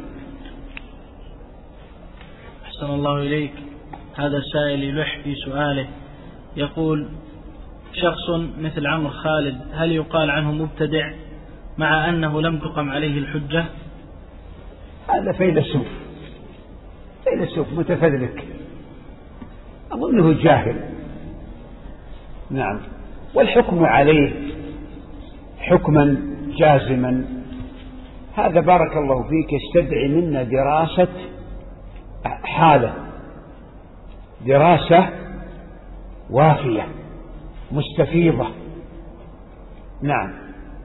أحسن الله إليك. هذا السائل يلح في سؤاله، يقول: شخص مثل عمرو خالد هل يقال عنه مبتدع مع أنه لم تقم عليه الحجة؟ هذا فيلسوف متفذلك، أظنه جاهل. نعم. والحكم عليه حكما جازما هذا بارك الله فيك يستدعي منا دراسة حالة، دراسة وافية مستفيضة. نعم.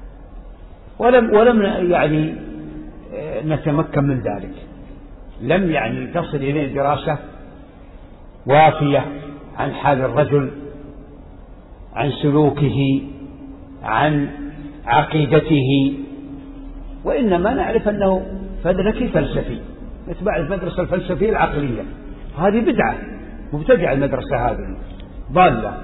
ولم يعني نتمكن من ذلك، لم يعني تصل إليه دراسة وافية عن حال الرجل، عن سلوكه، عن عقيدته، وإنما نعرف أنه فلسفي فلسفي يتبع المدرسة الفلسفية العقلية. هذه بدعة مبتدعة، المدرسة هذه ضالة.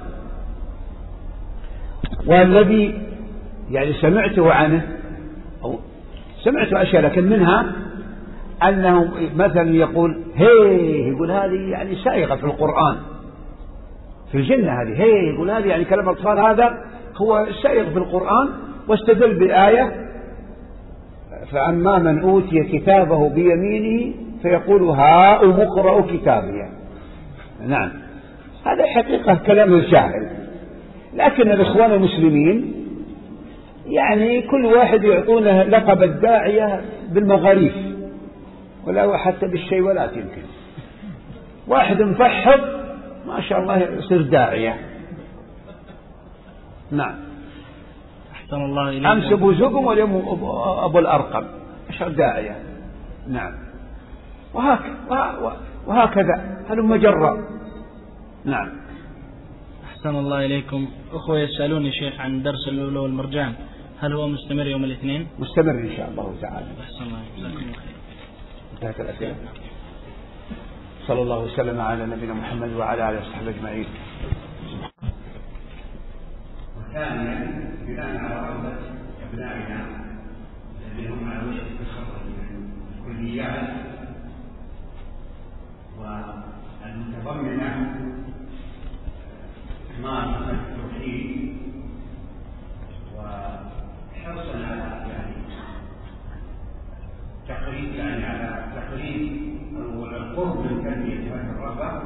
والذي يعني سمعته عنه أو سمعت أشياء، لكن منها أنه مثلا يقول يقول هذه يعني سائغة في القرآن، في الجنة هذه يقول هذه يعني كلام الأطفال، هذا هو سائغ في القرآن، واستدل بالآية: فأما من أوتي كتابه بيمينه فيقول هاؤم اقرءوا كتابي. نعم، هذا حقيقة كلام الجاهل، لكن الإخوان المسلمين يعني كل واحد يعطونه لقب الداعية بالمغاريف، ولا حتى بالشيولات. يمكن واحد مفحط ما شاء الله يصير داعية. نعم. أحسن الله إليكم. أمس أبو زقم واليوم أبو الأرقم، أشهر داعية. نعم. وهكذا هلم جرا. نعم. أحسن الله إليكم. أخوة يسألوني شيخ عن درس اللؤلؤ والمرجان، هل هو مستمر يوم الاثنين؟ مستمر إن شاء الله تعالى. أحسن الله، جزاكم الله خير. انتهت الأسئلة. صلى الله وسلم على نبينا محمد وعلى آله وصحبه أجمعين. وثانيا بناء على رغبة أبنائنا الذين هم على وشك التخرج من الكليات والمتضمنة إتمام التوحيد وحرصا على على تقريب القرب من تنمية هذه الرغبة،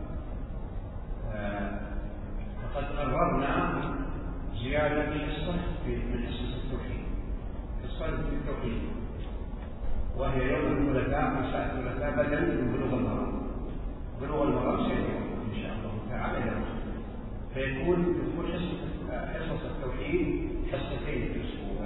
فقد قررنا زيادة حصة من حصص التوحيد، حصة في التوحيد، وهي يوم الثلاثاء مساء الثلاثاء بدلا من بلوغ المرام سيكون إن شاء الله تعالى، فيكون دخول حصص التوحيد حصتين في الأسبوع.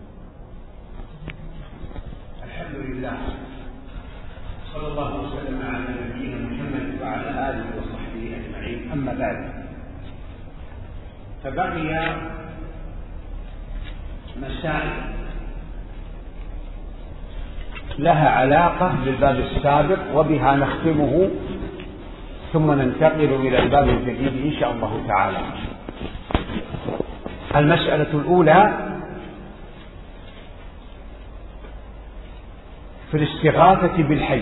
الحمد لله، صلى الله وسلم على نبينا محمد وعلى آله وصحبه أجمعين. أما بعد، فبقي مسائل لها علاقة بالباب السابق وبها نختمه، ثم ننتقل إلى الباب الجديد إن شاء الله تعالى. المسألة الأولى في الاستغاثة بالحي.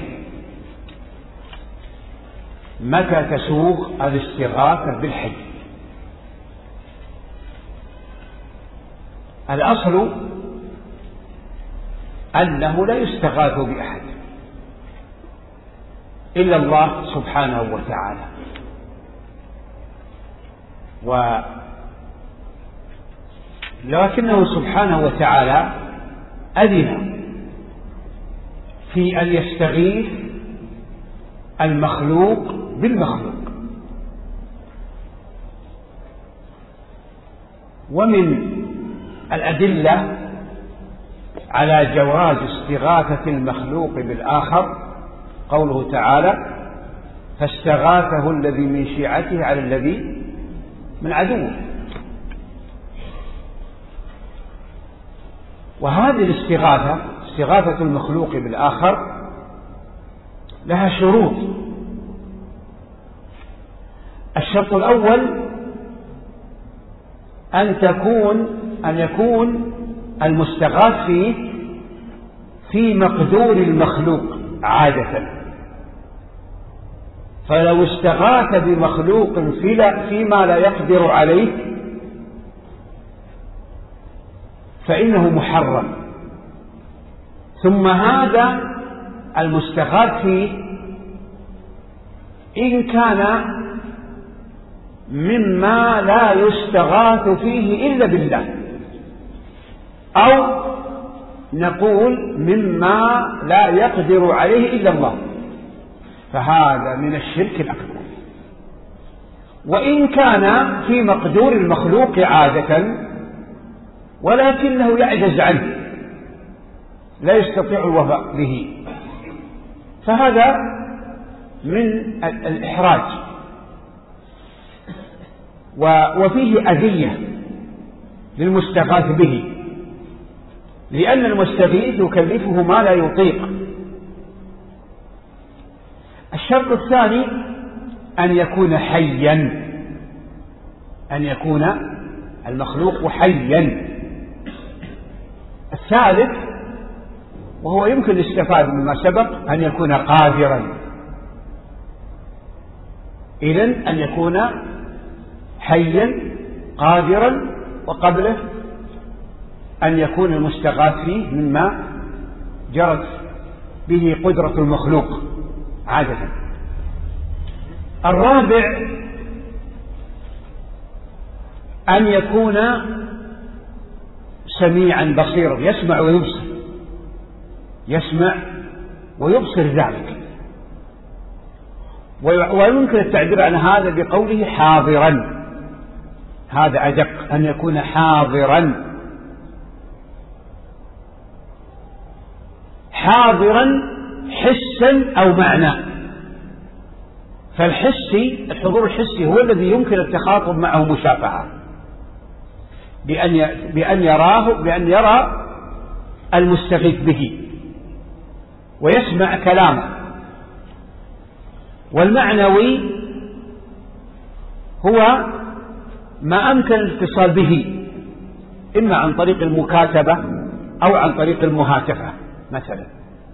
متى تسوغ الاستغاثة بالحي؟ الأصل أنه لا يستغاث بأحد إلا الله سبحانه وتعالى، ولكنه سبحانه وتعالى أذن في أن يستغيث المخلوق بالمخلوق. ومن الأدلة على جواز استغاثة المخلوق بالآخر قوله تعالى: فاستغاثه الذي من شيعته على الذي من عدوه. وهذه الاستغاثة، استغاثة المخلوق بالآخر، لها شروط. الشرط الأول أن يكون المستغاث فيه في مقدور المخلوق عادة. فلو استغاث بمخلوق فيما لا يقدر عليه فإنه محرم. ثم هذا المستغاث فيه إن كان مما لا يستغاث فيه إلا بالله، أو نقول مما لا يقدر عليه إلا الله، فهذا من الشرك الأكبر. وإن كان في مقدور المخلوق عادة ولكنه يعجز عنه، لا يستطيع الوفاء به، فهذا من الإحراج وفيه أذية للمستغاث به، لأن المستغيث يكلفه ما لا يطيق. الشرط الثاني أن يكون حيا، أن يكون المخلوق حيا. الثالث، وهو يمكن الاستفادة مما سبق، أن يكون قادرا. إذن أن يكون حيا قادرا، وقبله أن يكون المستغاث فيه مما جرت به قدرة المخلوق عادة. الرابع أن يكون سميعا بصيرا، يسمع ويبصر، يسمع ويبصر ذلك. ويمكن التعبير عن هذا بقوله حاضرا، هذا أدق، أن يكون حاضرا، حاضرا حسا أو معنى. فالحسي، الحضور الحسي هو الذي يمكن التخاطب معه مشافهة، بأن يرى المستغيث به ويسمع كلامه. والمعنوي هو ما أمكن الاتصال به، إما عن طريق المكاتبة أو عن طريق المهاتفة مثلا.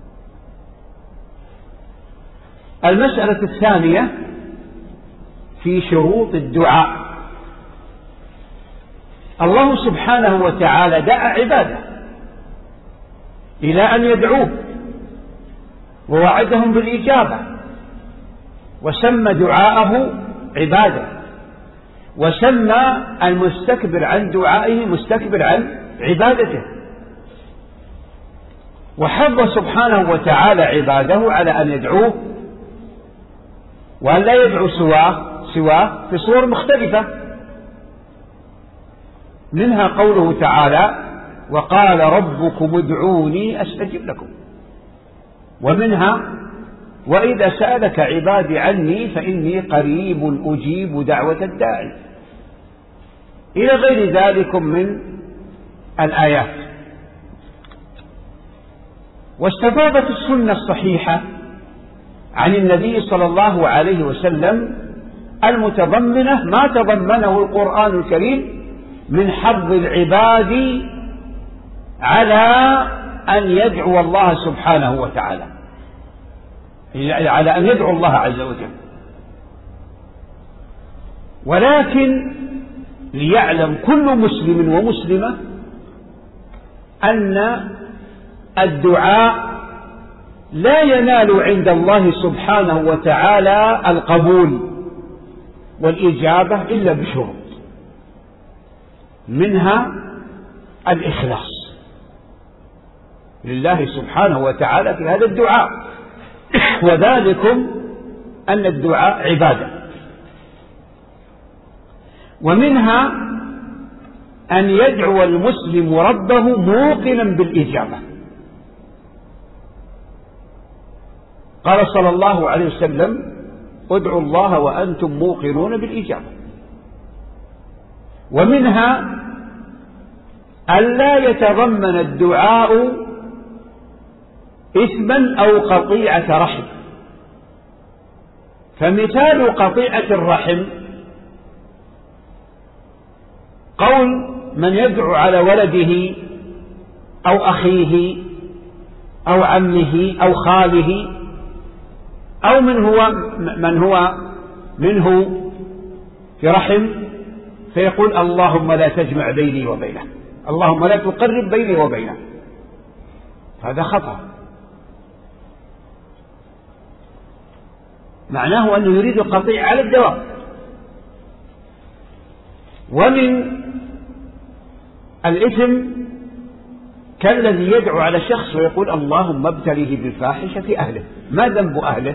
المسألة الثانية في شروط الدعاء. الله سبحانه وتعالى دعا عباده إلى أن يدعوه ووعدهم بالإجابة، وسمى دعاءه عبادة، وسمى المستكبر عن دعائه مستكبر عن عبادته. وحض سبحانه وتعالى عباده على أن يدعوه وأن لا يدعو سواه في صور مختلفة، منها قوله تعالى: وقال ربكم ادعوني أستجب لكم، ومنها: وإذا سألك عبادي عني فإني قريب أجيب دعوة الداعي، إلى غير ذلك من الآيات. واستفادت السنة الصحيحة عن النبي صلى الله عليه وسلم المتضمنة ما تضمنه القرآن الكريم من حظ العباد على أن يدعو الله سبحانه وتعالى، على أن يدعو الله عز وجل. ولكن ليعلم كل مسلم ومسلمة أن الدعاء لا ينال عند الله سبحانه وتعالى القبول والإجابة إلا بشروط، منها الإخلاص لله سبحانه وتعالى في هذا الدعاء، وذلكم أن الدعاء عبادة. ومنها أن يدعو المسلم ربه موقنا بالإجابة. قال صلى الله عليه وسلم: ادعوا الله وأنتم موقنون بالإجابة. ومنها ألا يتضمن الدعاء إثما أو قطيعة رحم. فمثال قطيعة الرحم قول من يدعو على ولده أو أخيه أو عمه أو خاله أو من هو منه في رحم، فيقول: اللهم لا تجمع بيني وبينه، اللهم لا تقرب بيني وبينه. هذا خطأ، معناه أنه يريد القطيع على الدوام. ومن الإثم كالذي يدعو على شخص ويقول: اللهم ابتليه بالفاحشة في أهله. ما ذنب أهله؟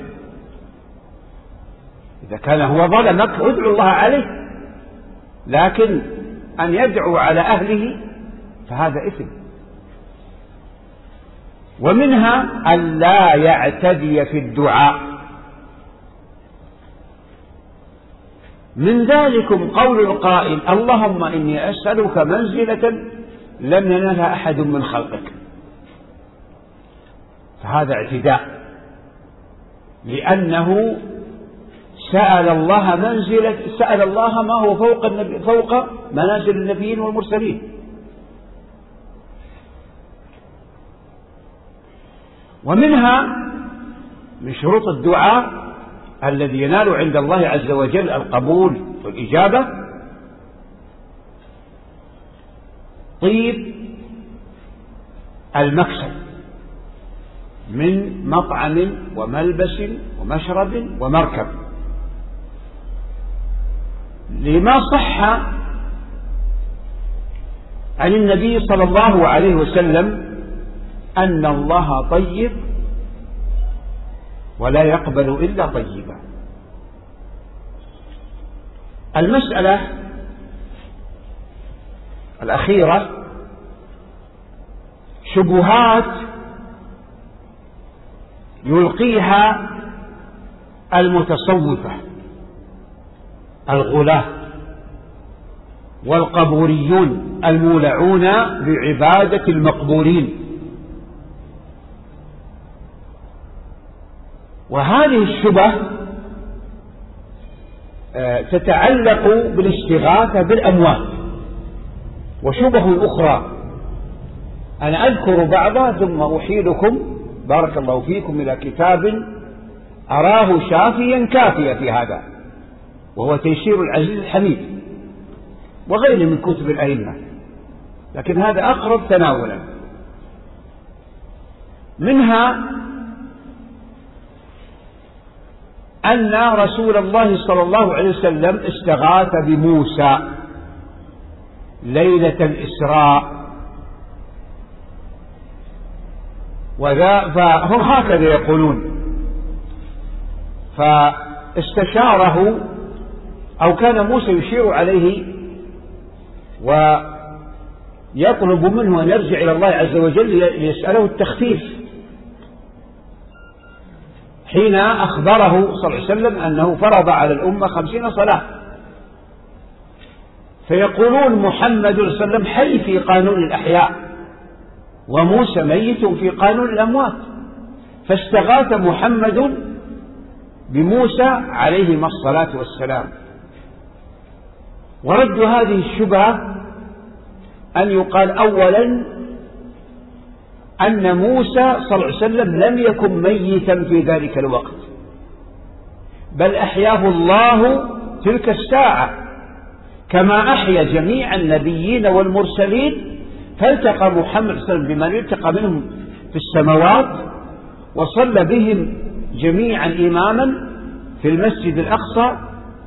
إذا كان هو ظلمك ادعو الله عليه، لكن أن يدعو على أهله فهذا إثم. ومنها أن لا يعتدي في الدعاء. من ذلكم قول القائل: اللهم إني أسألك منزلة لم ينلها أحد من خلقك. فهذا اعتداء، لأنه سأل الله ما هو فوق منازل النبيين والمرسلين. ومنها من شروط الدعاء الذي ينال عند الله عز وجل القبول والإجابة طيب المكسب من مطعم وملبس ومشرب ومركب، لما صح عن النبي صلى الله عليه وسلم أن الله طيب ولا يقبل إلا طيبا. المسألة الأخيرة شبهات يلقيها المتصوفة الغلاة والقبوريون المولعون بعبادة المقبورين. وهذه الشبه تتعلق بالاستغاثة بالأموات. وشبه أخرى أنا أذكر بعضها ثم أحيلكم بارك الله فيكم إلى كتاب أراه شافيا كافيا في هذا، وهو تيسير العزيز الحميد وغيره من كتب الأئمة، لكن هذا أقرب تناولا. منها أن رسول الله صلى الله عليه وسلم استغاث بموسى ليلة الإسراء، فهم هكذا يقولون، فاستشاره أو كان موسى يشير عليه ويطلب منه أن يرجع إلى الله عز وجل ليسأله التخفيف، حين أخبره صلى الله عليه وسلم أنه فرض على الأمة 50 صلاة. فيقولون محمد صلى الله عليه وسلم حي في قانون الأحياء وموسى ميت في قانون الأموات، فاستغاث محمد بموسى عليهما الصلاة والسلام. ورد هذه الشبهة أن يقال أولا أن موسى صلى الله عليه وسلم لم يكن ميتا في ذلك الوقت، بل أحياه الله تلك الساعة كما أحيا جميع النبيين والمرسلين. فالتقى محمد صلى الله عليه وسلم بمن التقى منهم في السماوات وصلى بهم جميعا إماما في المسجد الأقصى،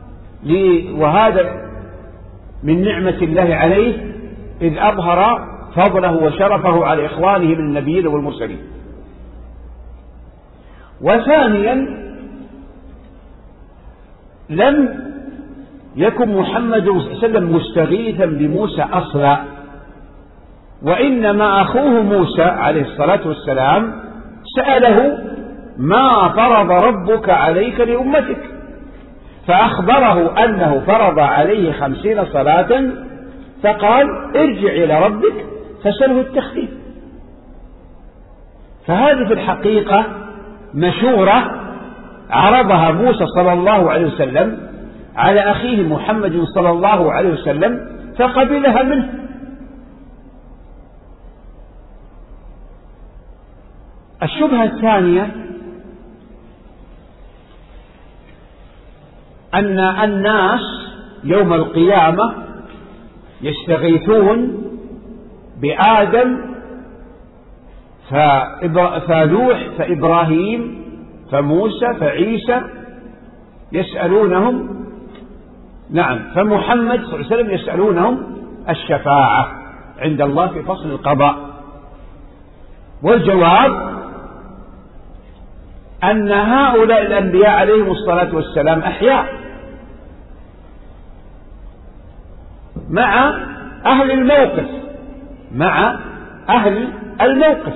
وهذا من نعمة الله عليه إذ أظهر فضله وشرفه على إخوانه من النبيين والمرسلين. وثانيا لم يكن محمد صلى الله عليه وسلم مستغيثا بموسى أصلا، وإنما أخوه موسى عليه الصلاة والسلام سأله ما فرض ربك عليك لأمتك، فأخبره أنه فرض عليه 50 صلاة، فقال ارجع إلى ربك فسأله التخفيف. فهذه في الحقيقة مشورة عرضها موسى صلى الله عليه وسلم على أخيه محمد صلى الله عليه وسلم فقبلها منه. الشبهة الثانية أن الناس يوم القيامة يستغيثون بآدم فنوح فإبراهيم فموسى فعيسى يسألونهم، نعم، فمحمد صلى الله عليه وسلم يسألونهم الشفاعة عند الله في فصل القضاء. والجواب أن هؤلاء الأنبياء عليهم الصلاة والسلام أحياء مع أهل الموقف، مع أهل الموقف.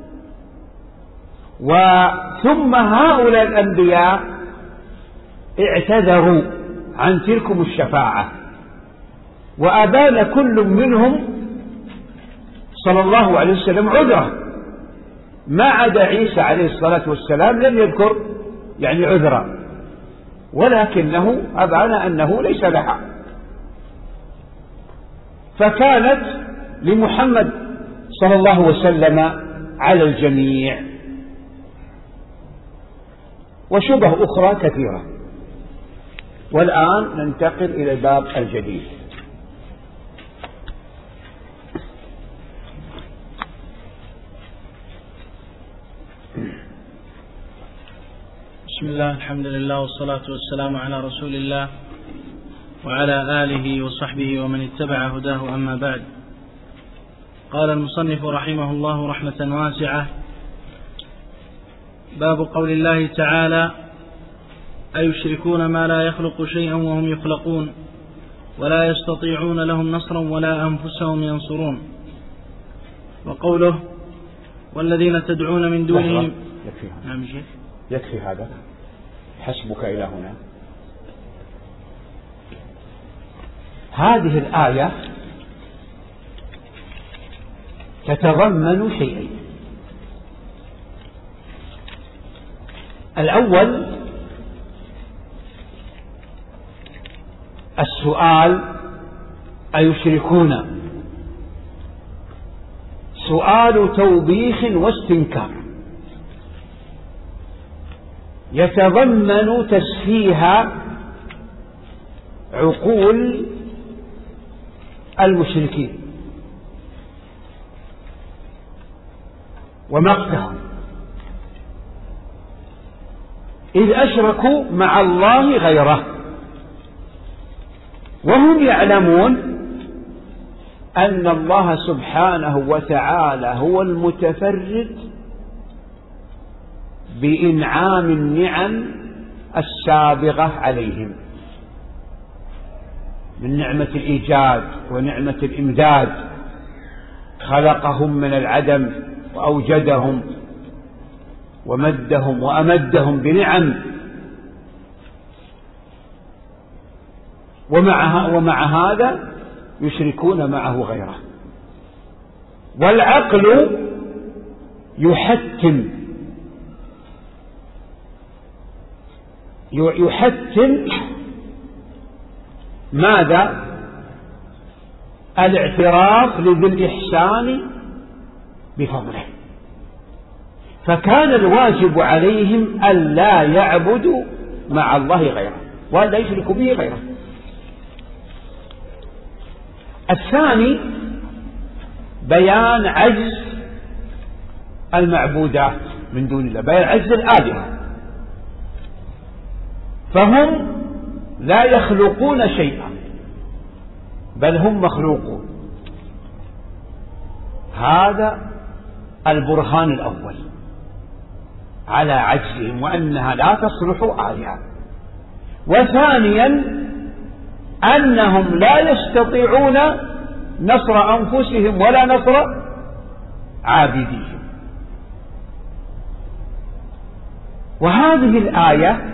وثم هؤلاء الأنبياء اعتذروا عن تلكم الشفاعة، وأبان كل منهم صلى الله عليه وسلم عذره، ما عدا عيسى عليه الصلاة والسلام لم يذكر يعني عذرا، ولكنه أبان أنه ليس لها. فكانت لمحمد صلى الله وسلم على الجميع. وشبه أخرى كثيرة. والآن ننتقل إلى الباب الجديد. بسم الله، الحمد لله، والصلاة والسلام على رسول الله وعلى آله وصحبه ومن اتبع هداه، أما بعد. قال المصنف رحمه الله رحمة واسعة: باب قول الله تعالى: أيشركون ما لا يخلق شيئا وهم يخلقون ولا يستطيعون لهم نصرا ولا أنفسهم ينصرون. وقوله: والذين تدعون من دونهم. يكفي هذا، حسبك إلى هنا. هذه الآية تتضمن شيئين: الأول السؤال: أيشركون؟ سؤال توبيخ واستنكار، يتضمن تسفيه عقول المشركين ومقتهم، إذ أشركوا مع الله غيره وهم يعلمون أن الله سبحانه وتعالى هو المتفرد بإنعام النعم السابغة عليهم من نعمة الإيجاد ونعمة الإمداد. خلقهم من العدم وأوجدهم ومدهم وأمدهم بنعم، ومع هذا يشركون معه غيره. والعقل يحتم ماذا؟ الاعتراف لذي الإحسان بفضله، فكان الواجب عليهم ألا يعبدوا مع الله غيره ولا يشركوا به غيره. الثاني بيان عجز المعبودات من دون الله، بيان عجز الآلهة، فهم لا يخلقون شيئا بل هم مخلوقون. هذا البرهان الأول على عجزهم وأنها لا تصلح آلهة. وثانيا أنهم لا يستطيعون نصر أنفسهم ولا نصر عابديهم. وهذه الآية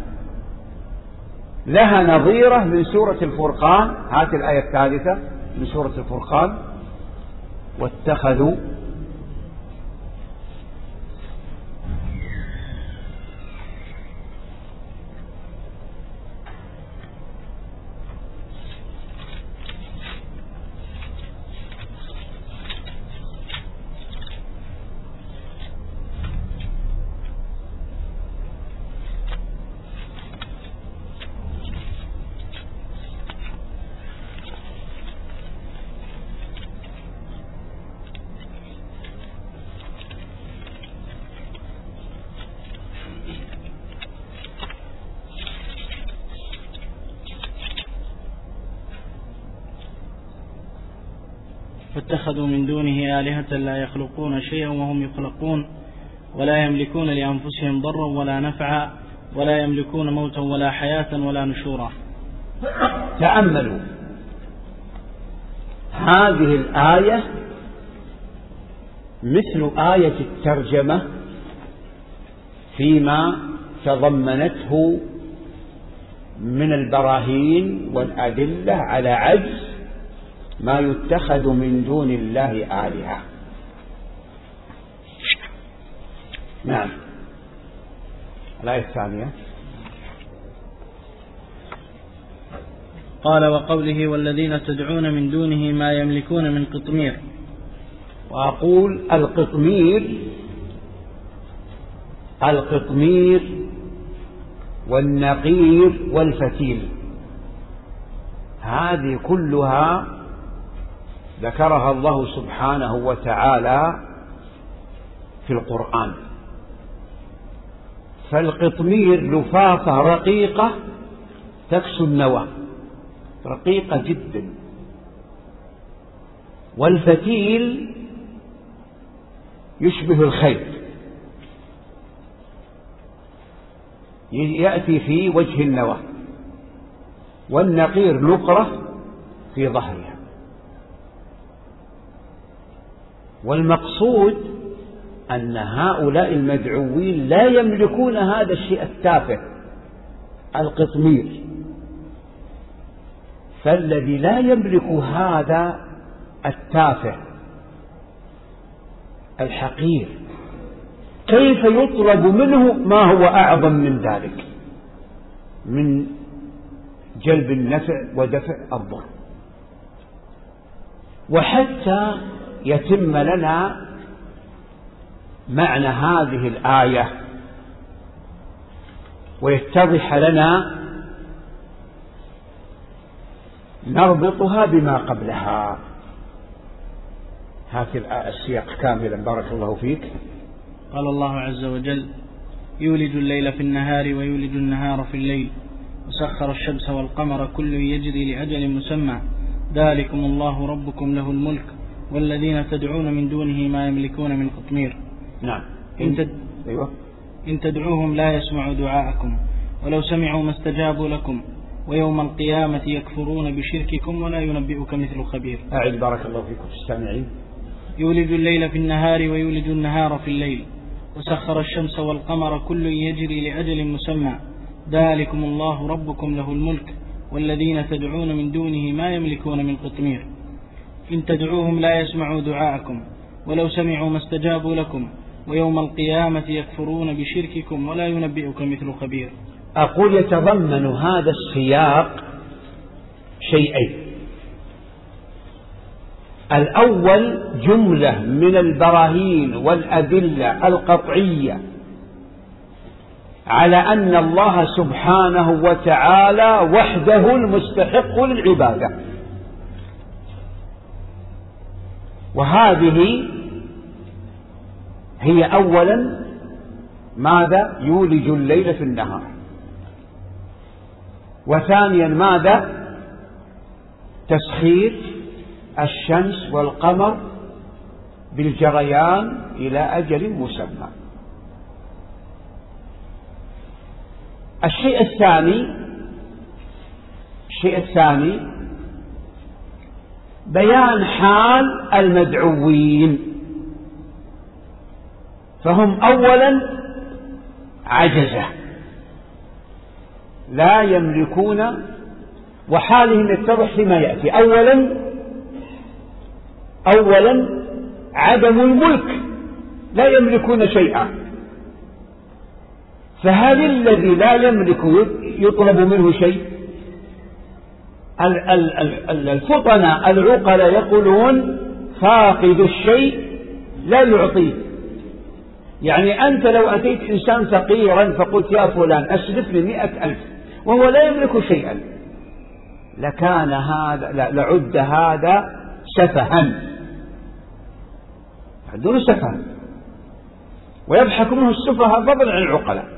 لها نظيرة من سورة الفرقان. هذه الآية الثالثة من سورة الفرقان: واتخذوا فاتخذوا من دونه آلهة لا يخلقون شيئا وهم يخلقون ولا يملكون لأنفسهم ضرا ولا نفعا ولا يملكون موتا ولا حياة ولا نشورا. تأملوا هذه الآية مثل آية الترجمة فيما تضمنته من البراهين والأدلة على عجز ما يتخذ من دون الله آلهة. نعم. الآية الثانية: قال: وقوله: والذين تدعون من دونه ما يملكون من قطمير. وأقول القطمير والنقير والفتيل، هذه كلها ذكرها الله سبحانه وتعالى في القرآن. فالقطمير لفافة رقيقة تكسو النوى، رقيقة جدا. والفتيل يشبه الخيط يأتي في وجه النواة، والنقير نقرة في ظهرها. والمقصود أن هؤلاء المدعوين لا يملكون هذا الشيء التافه القطمير، فالذي لا يملك هذا التافه الحقير كيف يطلب منه ما هو أعظم من ذلك من جلب النفع ودفع الضر؟ وحتى يتم لنا معنى هذه الآية ويتضح لنا نربطها بما قبلها. هات السياق كاملا بارك الله فيك. قال الله عز وجل: يولج الليل في النهار ويولج النهار في الليل وسخر الشمس والقمر كل يجري لأجل مسمى ذلكم الله ربكم له الملك والذين تدعون من دونه ما يملكون من قطمير. نعم. إن تدعوهم لا يسمعوا دعاءكم ولو سمعوا ما استجابوا لكم ويوم القيامة يكفرون بشرككم ولا ينبئك مثل خبير. أعد بارك الله فيكم السامعين. يولج الليل في النهار ويولج النهار في الليل وسخر الشمس والقمر كل يجري لأجل مسمى ذلكم الله ربكم له الملك والذين تدعون من دونه ما يملكون من قطمير. إن تدعوهم لا يسمعوا دعاءكم ولو سمعوا ما استجابوا لكم ويوم القيامة يكفرون بشرككم ولا ينبئك مثل خبير. أقول يتضمن هذا السياق شيئين: الأول جملة من البراهين والأدلة القطعية على أن الله سبحانه وتعالى وحده المستحق للعبادة، وهذه هي أولا ماذا؟ يولج الليل في النهار. وثانيا ماذا؟ تسخير الشمس والقمر بالجريان إلى أجل مسمى. الشيء الثاني بيان حال المدعوين، فهم أولا عجزة لا يملكون، وحالهم يتضح فيما يأتي. أولا عدم الملك، لا يملكون شيئا، فهل الذي لا يملك يطلب منه شيء؟ الفطنة العقلاء يقولون فاقد الشيء لا يعطيه. يعني أنت لو أتيت إنسان فقيرا فقلت يا فلان أسلفني 100,000 وهو لا يملك شيئا، لكان هذا لعد هذا سفها، يعدون سفها ويضحك منه السفهاء فضلا عن العقلاء.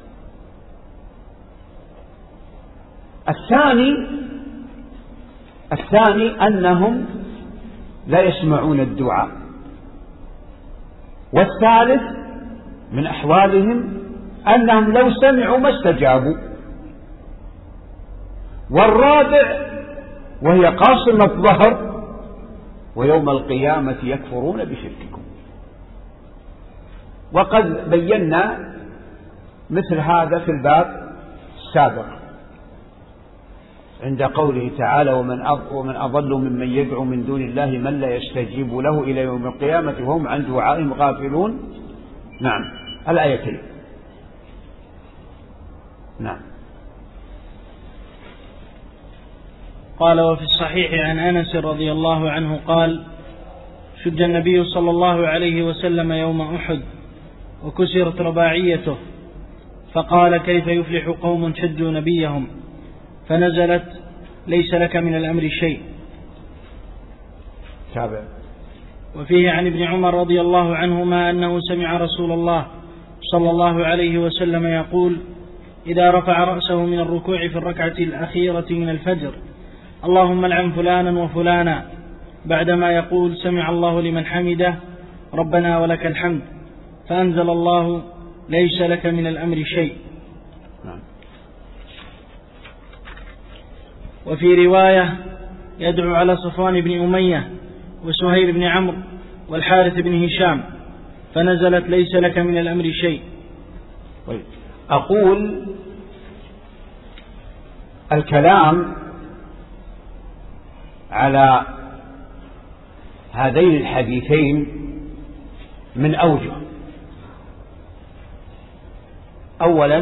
الثاني أنهم لا يسمعون الدعاء. والثالث من أحوالهم أنهم لو سمعوا ما استجابوا. والرابع وهي قاصمة الظهر: ويوم القيامة يكفرون بشرككم. وقد بينا مثل هذا في الباب السابق عند قوله تعالى: ومن أضل ممن يدعو من دون الله من لا يستجيب له إلى يوم القيامة وهم عن دعائهم غافلون. نعم، الآيتين. نعم. قال: وفي الصحيح عن أنس رضي الله عنه قال: شج النبي صلى الله عليه وسلم يوم أحد وكسرت رباعيته، فقال: كيف يفلح قوم شجوا نبيهم؟ فنزلت: ليس لك من الأمر شيء. تابع. وفيه عن ابن عمر رضي الله عنهما أنه سمع رسول الله صلى الله عليه وسلم يقول: إذا رفع رأسه من الركوع في الركعة الأخيرة من الفجر: اللهم العن فلانا وفلانا، بعدما يقول سمع الله لمن حمده، ربنا ولك الحمد، فأنزل الله ليس لك من الأمر شيء. وفي رواية يدعو على صفوان بن أمية وسهيل بن عمرو والحارث بن هشام، فنزلت ليس لك من الأمر شيء. أقول الكلام على هذين الحديثين من أوجه. أولا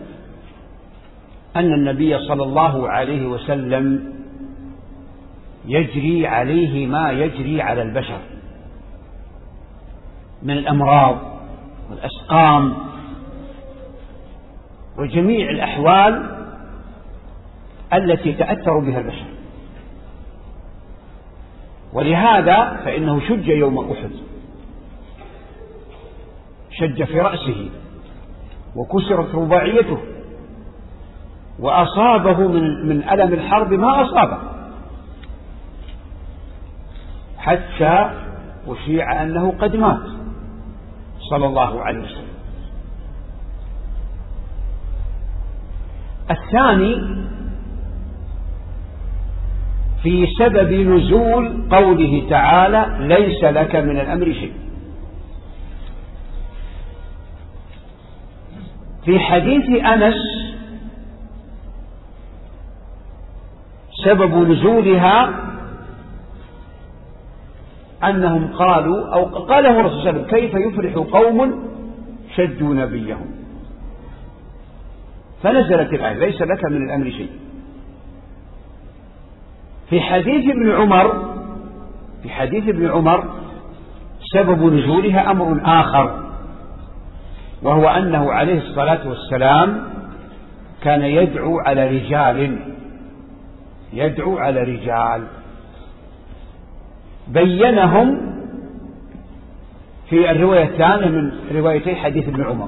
أن النبي صلى الله عليه وسلم يجري عليه ما يجري على البشر من الأمراض والأسقام وجميع الأحوال التي تأثر بها البشر، ولهذا فإنه شج يوم أحد، شج في رأسه وكسرت رباعيته وأصابه من ألم الحرب ما أصابه، حتى أشيع أنه قد مات صلى الله عليه وسلم. الثاني في سبب نزول قوله تعالى ليس لك من الأمر شيء. في حديث أنس سبب نزولها أنهم قالوا أو قاله الرسول صلى الله عليه وسلم كيف يفلح قوم شدوا نبيهم، فنزلت الآية ليس لك من الأمر شيء. في حديث ابن عمر سبب نزولها أمر آخر، وهو أنه عليه الصلاة والسلام كان يدعو على رجال بينهم في الرواية الثانية من روايتي حديث ابن عمر.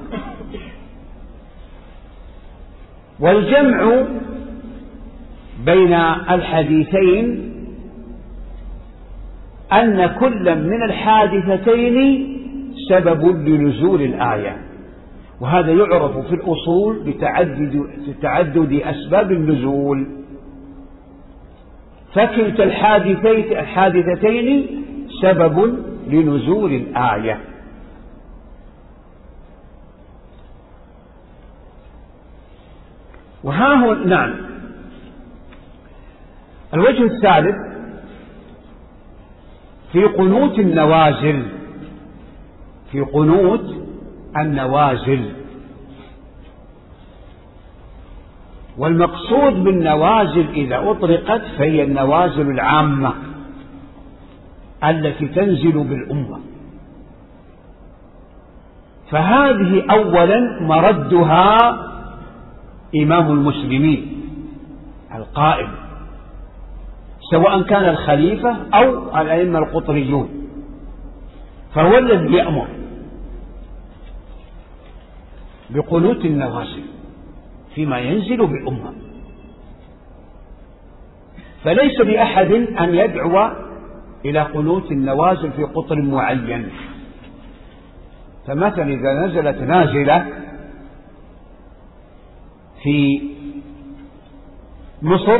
والجمع بين الحديثين أن كل من الحادثتين سبب لنزول الآية، وهذا يعرف في الأصول بتعدد أسباب النزول، فكلتا الحادثتين سبب لنزول الآية. وها هو نعم. الوجه الثالث في قنوت النوازل، والمقصود بالنوازل إذا أطلقت فهي النوازل العامة التي تنزل بالأمة، فهذه أولا مردها إمام المسلمين القائم، سواء كان الخليفة أو الأئمة القطريون، فهو الذي يأمر بقنوت النوازل فيما ينزل بالأمة، فليس لأحد أن يدعو إلى قنوت النوازل في قطر معين. فمثلا إذا نزلت نازلة في مصر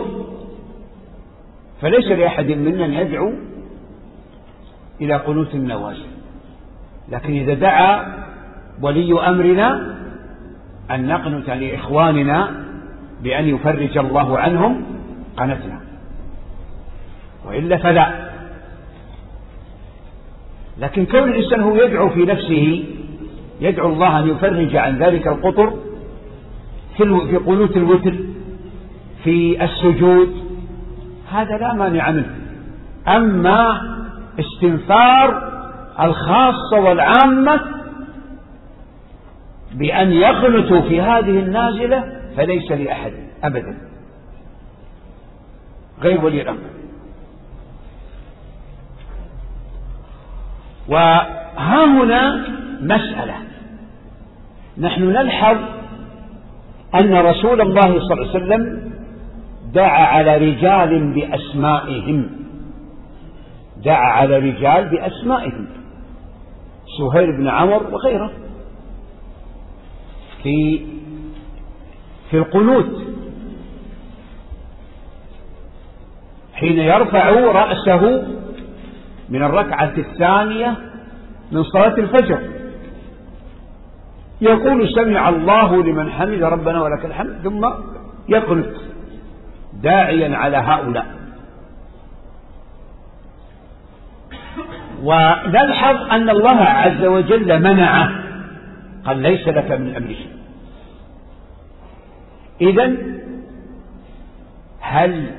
فليس لأحد منا أن يدعو إلى قنوت النوازل، لكن إذا دعا ولي أمرنا أن نقنت لإخواننا بأن يفرج الله عنهم قنتنا، وإلا فلا. لكن كون الإنسان هو يدعو في نفسه، يدعو الله أن يفرج عن ذلك القطر في قنوت الوتر في السجود، هذا لا مانع منه. أما استنفار الخاصة والعامة بأن يقنتوا في هذه النازلة فليس لأحد أبدا غير ولي الأمر. وها هنا مسألة، نحن نلحظ أن رسول الله صلى الله عليه وسلم دعا على رجال بأسمائهم، سهيل بن عمرو وغيره في القنوت حين يرفع رأسه من الركعة الثانية من صلاة الفجر يقول سمع الله لمن حمد ربنا ولك الحمد، ثم يقنت داعيا على هؤلاء. ونلحظ أن الله عز وجل منعه، قال ليس لك من أمر شيء. إذن هل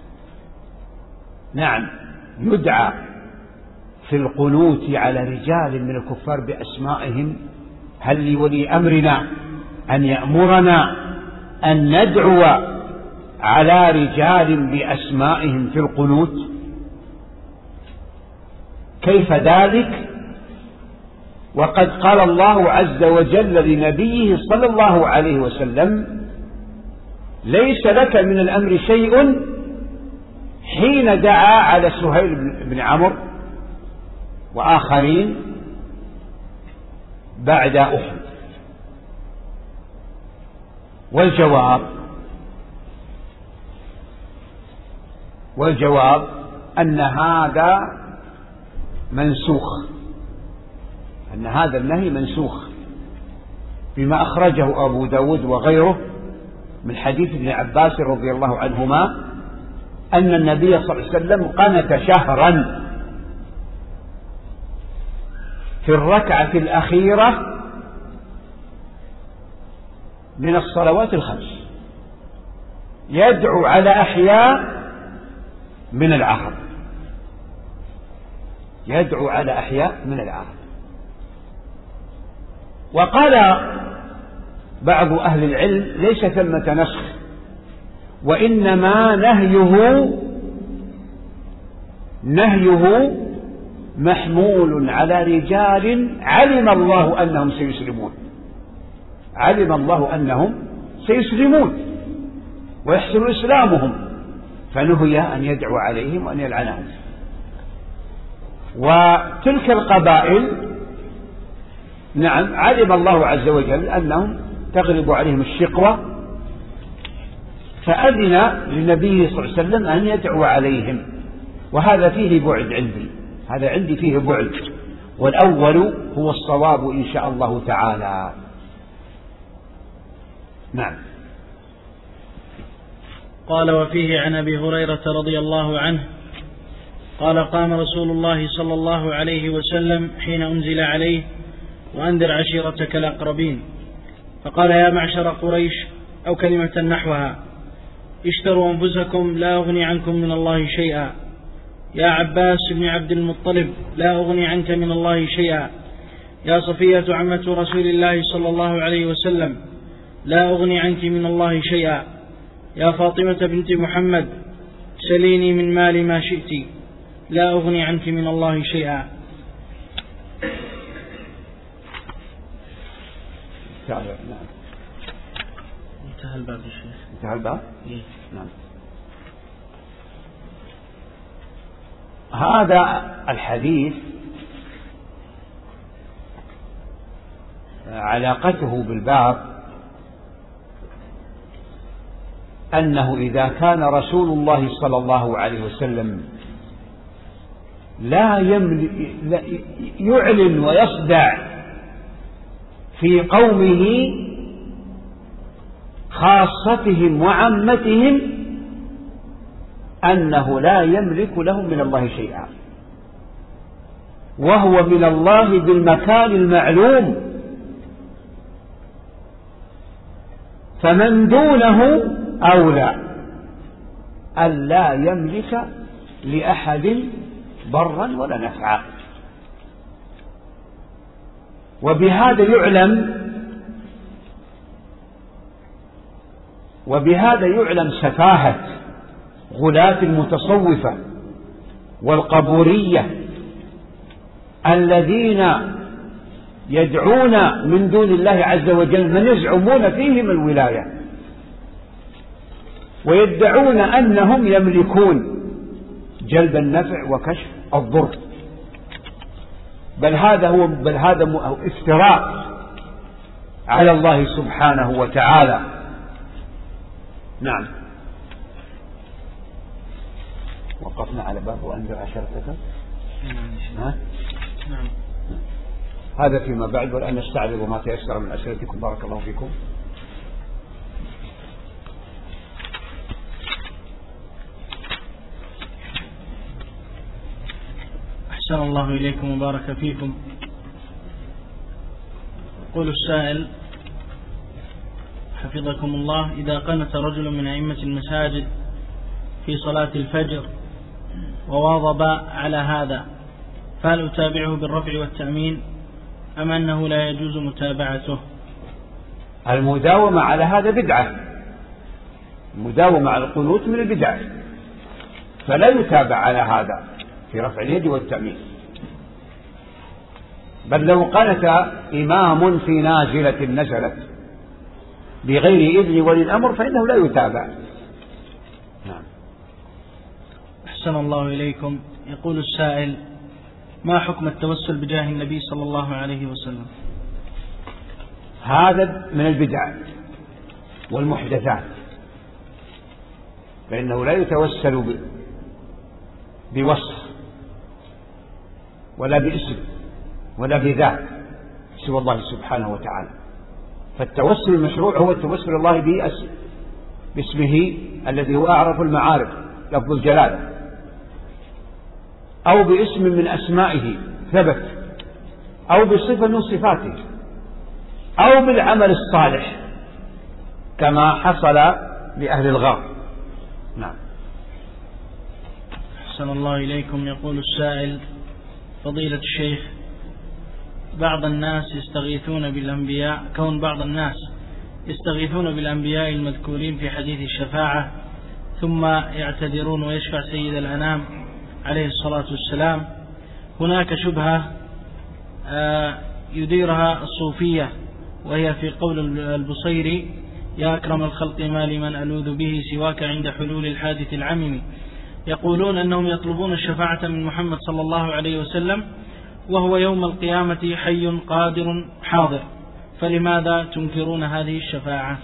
نعم يدعى في القنوت على رجال من الكفار بأسمائهم؟ هل لولي أمرنا أن يأمرنا أن ندعو على رجال بأسمائهم في القنوت؟ كيف ذلك وقد قال الله عز وجل لنبيه صلى الله عليه وسلم ليس لك من الأمر شيء حين دعا على سهيل بن عمرو وآخرين بعد أحد؟ والجواب أن هذا منسوخ، أن هذا النهي منسوخ بما أخرجه أبو داود وغيره من حديث ابن عباس رضي الله عنهما أن النبي صلى الله عليه وسلم قنت شهرا في الركعة الأخيرة من الصلوات الخمس يدعو على أحياء من العرب، يدعو على أحياء من العرب. وقال بعض أهل العلم ليس ثمة نسخ، وإنما نهيه محمول على رجال علم الله أنهم سيسلمون، علم الله أنهم سيسلمون ويحسن إسلامهم، فنهي أن يدعو عليهم وأن يلعنهم. وتلك القبائل نعم علم الله عز وجل أنهم تغلب عليهم الشقوة، فأذن للنبي صلى الله عليه وسلم أن يدعو عليهم، وهذا فيه بعد عندي، هذا عندي فيه بعد، والأول هو الصواب إن شاء الله تعالى. نعم. قال وفيه عن أبي هريرة رضي الله عنه قال قام رسول الله صلى الله عليه وسلم حين أنزل عليه وأنذر عشيرتك الأقربين، فقال يا معشر قريش أو كلمة نحوها اشتروا أنفسكم لا أغني عنكم من الله شيئا، يا عباس بن عبد المطلب لا أغني عنك من الله شيئا، يا صفية عمة رسول الله صلى الله عليه وسلم لا أغني عنك من الله شيئا، يا فاطمة بنت محمد سليني من مالي ما شئت لا أغني عنك من الله شيئا. انتهى الباب يا شيخ. انتهى الباب؟ إيه؟ نعم. هذا الحديث علاقته بالباب أنه إذا كان رسول الله صلى الله عليه وسلم لا يعلن ويصدع في قومه خاصتهم وعمتهم أنه لا يملك لهم من الله شيئا، وهو من الله بالمكان المعلوم، فمن دونه أولى أن لا يملك لأحد ضرا ولا نفعا. وبهذا يعلم سفاهة غلاة المتصوفة والقبورية الذين يدعون من دون الله عز وجل من يزعمون فيهم الولاية، ويدعون أنهم يملكون جلب النفع وكشف الضر. بل هذا افتراء على الله سبحانه وتعالى. نعم. وقفنا على باب وأنذر عشيرتك. نعم. هذا فيما بعد، والآن نستعرض ما تيسر من أسئلتكم. بارك الله فيكم. أحسن الله إليكم وبارك فيكم. يقول السائل حفظكم الله: إذا قنت رجل من أئمة المساجد في صلاة الفجر وواظب على هذا، فهل أتابعه بالرفع والتأمين أم أنه لا يجوز متابعته؟ المداومة على هذا بدعة، المداومة على القنوت من البدع، فلا يتابع على هذا في رفع اليد والتأمين. بل لو قنت إمام في نازلة نزلت بغير إذن ولي الأمر فإنه لا يتابع. نعم. أحسن الله إليكم. يقول السائل: ما حكم التوسل بجاه النبي صلى الله عليه وسلم؟ هذا من البدع والمحدثات، فإنه لا يتوسل بوصف ولا باسم ولا بذات سوى الله سبحانه وتعالى. فالتوسل المشروع هو التوسل الله باسمه الذي هو أعرف المعارف، لفظ الجلالة، أو باسم من أسمائه ثبت، أو بصفة من صفاته، أو بالعمل الصالح كما حصل لأهل الغار. نعم. أحسن الله إليكم. يقول السائل: فضيلة الشيخ، بعض الناس يستغيثون بالأنبياء، كون بعض الناس يستغيثون بالأنبياء المذكورين في حديث الشفاعة ثم يعتذرون ويشفع سيد الأنام عليه الصلاة والسلام. هناك شبهة يديرها الصوفية، وهي في قول البصيري: يا أكرم الخلق ما لمن ألوذ به سواك عند حلول الحادث العمم. يقولون أنهم يطلبون الشفاعة من محمد صلى الله عليه وسلم وهو يوم القيامة حي قادر حاضر، فلماذا تنكرون هذه الشفاعة؟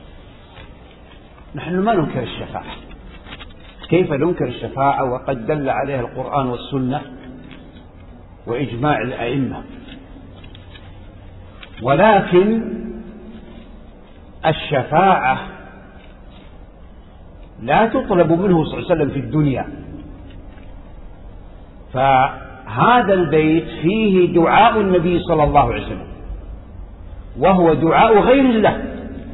نحن ما ننكر الشفاعة. كيف ننكر الشفاعة وقد دل عليها القرآن والسنة وإجماع الأئمة؟ ولكن الشفاعة لا تطلب منه صلى الله عليه وسلم في الدنيا. فهذا البيت فيه دعاء النبي صلى الله عليه وسلم، وهو دعاء غير الله،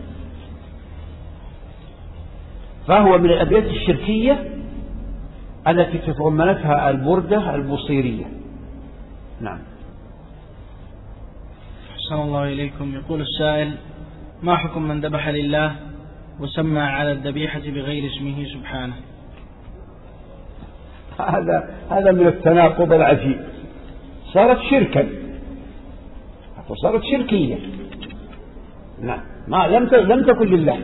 فهو من الأبيات الشركية التي تضمنتها البردة البصيرية. نعم. أحسن الله إليكم. يقول السائل: ما حكم من ذبح لله وسمى على الذبيحة بغير اسمه سبحانه؟ هذا من التناقض العجيب، صارت شركا وصارت شركية. نعم. ما لم تكن لله،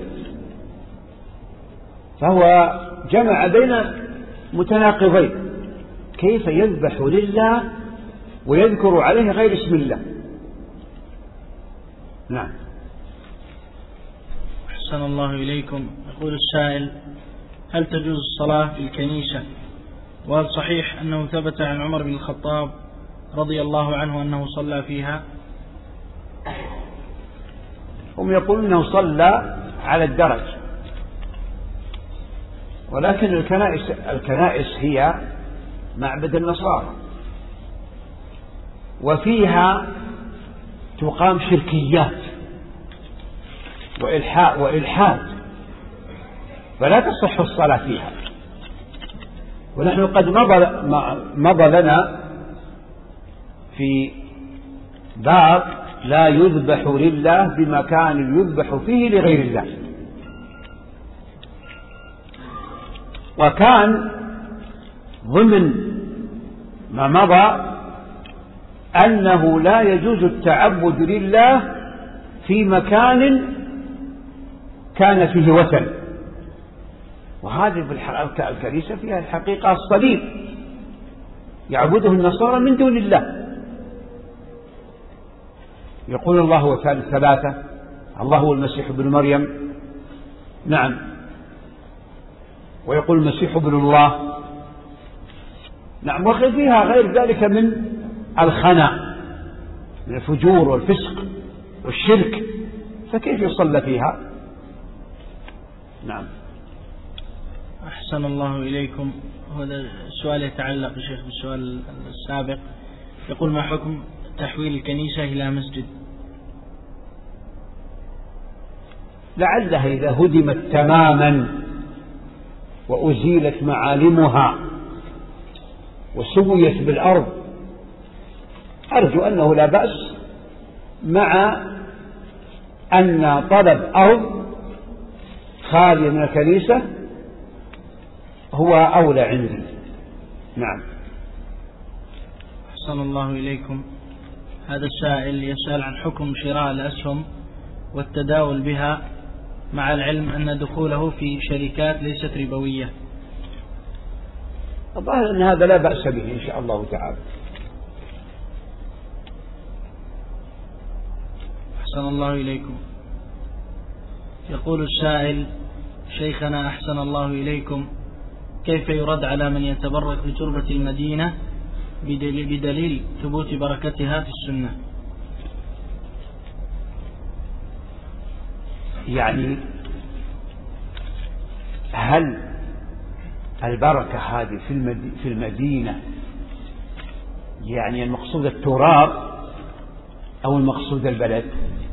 فهو جمع بين متناقضين. كيف يذبح لله ويذكر عليه غير اسم الله؟ نعم. أحسن الله إليكم. يقول السائل: هل تجوز الصلاة في الكنيسة؟ وهل صحيح أنه ثبت عن عمر بن الخطاب رضي الله عنه أنه صلى فيها؟ هم يقولون أنه صلى على الدرج، ولكن الكنائس هي معبد النصارى، وفيها تقام شركيات وإلحاد، فلا تصح الصلاة فيها. ونحن قد مضى لنا في باب لا يذبح لله بمكان يذبح فيه لغير الله. وكان ضمن ما مضى أنه لا يجوز التعبد لله في مكان كان فيه وثن، وهذه في الكنيسة فيها الحقيقة الصليب يعبده النصارى من دون الله، يقول الله هو ثالث ثلاثة، الله هو المسيح ابن مريم، نعم، ويقول المسيح ابن الله، نعم، وفيها غير ذلك من الخنا، من الفجور والفسق والشرك، فكيف يصلى فيها؟ نعم. أحسن الله إليكم. هذا السؤال يتعلق يا شيخ بالسؤال السابق. يقول: ما حكم تحويل الكنيسة إلى مسجد؟ لعلها إذا هدمت تماما وأزيلت معالمها وسويت بالأرض أرجو أنه لا بأس، مع أن طلب أرض خالية من الكنيسة هو أولى عندي. نعم. أحسن الله إليكم. هذا السائل يسأل عن حكم شراء الأسهم والتداول بها، مع العلم أن دخوله في شركات ليست ربوية. الظاهر أن هذا لا بأس به إن شاء الله تعالى. أحسن الله إليكم. يقول السائل: شيخنا أحسن الله إليكم، كيف يرد على من يتبرك بتربة المدينة بدليل ثبوت بركتها في السنة؟ يعني هل البركة هذه في المدينة يعني المقصود التراب أو المقصود البلد؟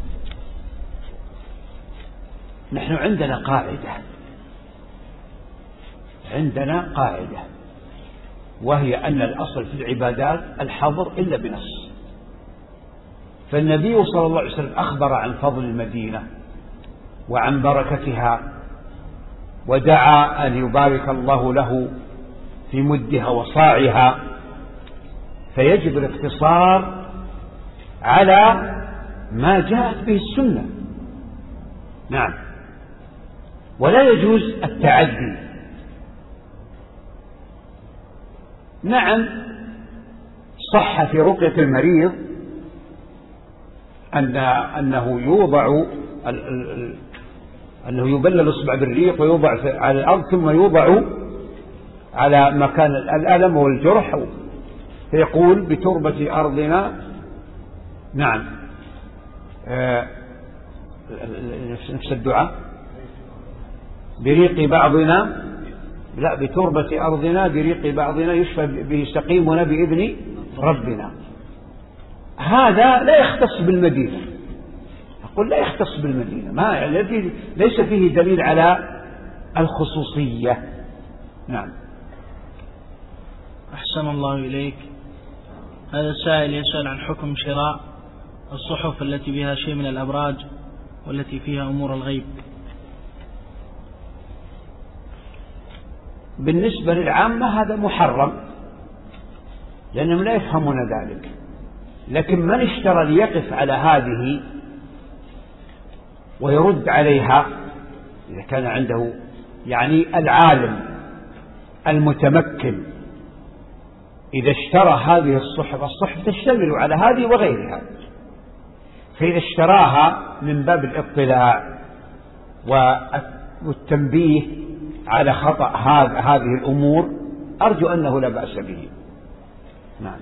نحن عندنا قاعدة وهي أن الأصل في العبادات الحظر إلا بنص، فالنبي صلى الله عليه وسلم أخبر عن فضل المدينة وعن بركتها، ودعا أن يبارك الله له في مدها وصاعها، فيجب الاقتصار على ما جاءت به السنة. نعم، ولا يجوز التعدي. نعم، صح في رقية المريض أنه يبلل الإصبع بالريق ويوضع على الأرض ثم يوضع على مكان الألم والجرح، فيقول: بتربة أرضنا، نعم، نفس الدعاء، بريق بعضنا، لا، بتربة أرضنا بريق بعضنا يشفى به سقيمنا بإذن ربنا. هذا لا يختص بالمدينة، أقول لا يختص بالمدينة، ما الذي ليس فيه دليل على الخصوصية. نعم. أحسن الله إليك. هذا السائل يسأل عن حكم شراء الصحف التي بها شيء من الأبراج والتي فيها أمور الغيب. بالنسبة للعامة هذا محرم لأنهم لا يفهمون ذلك، لكن من اشترى ليقف على هذه ويرد عليها، إذا كان عنده يعني العالم المتمكن، إذا اشترى هذه الصحف تشتمل على هذه وغيرها، فإذا اشتراها من باب الاطلاع والتنبيه على خطأ هذه الأمور أرجو أنه لا بأس به. نعم.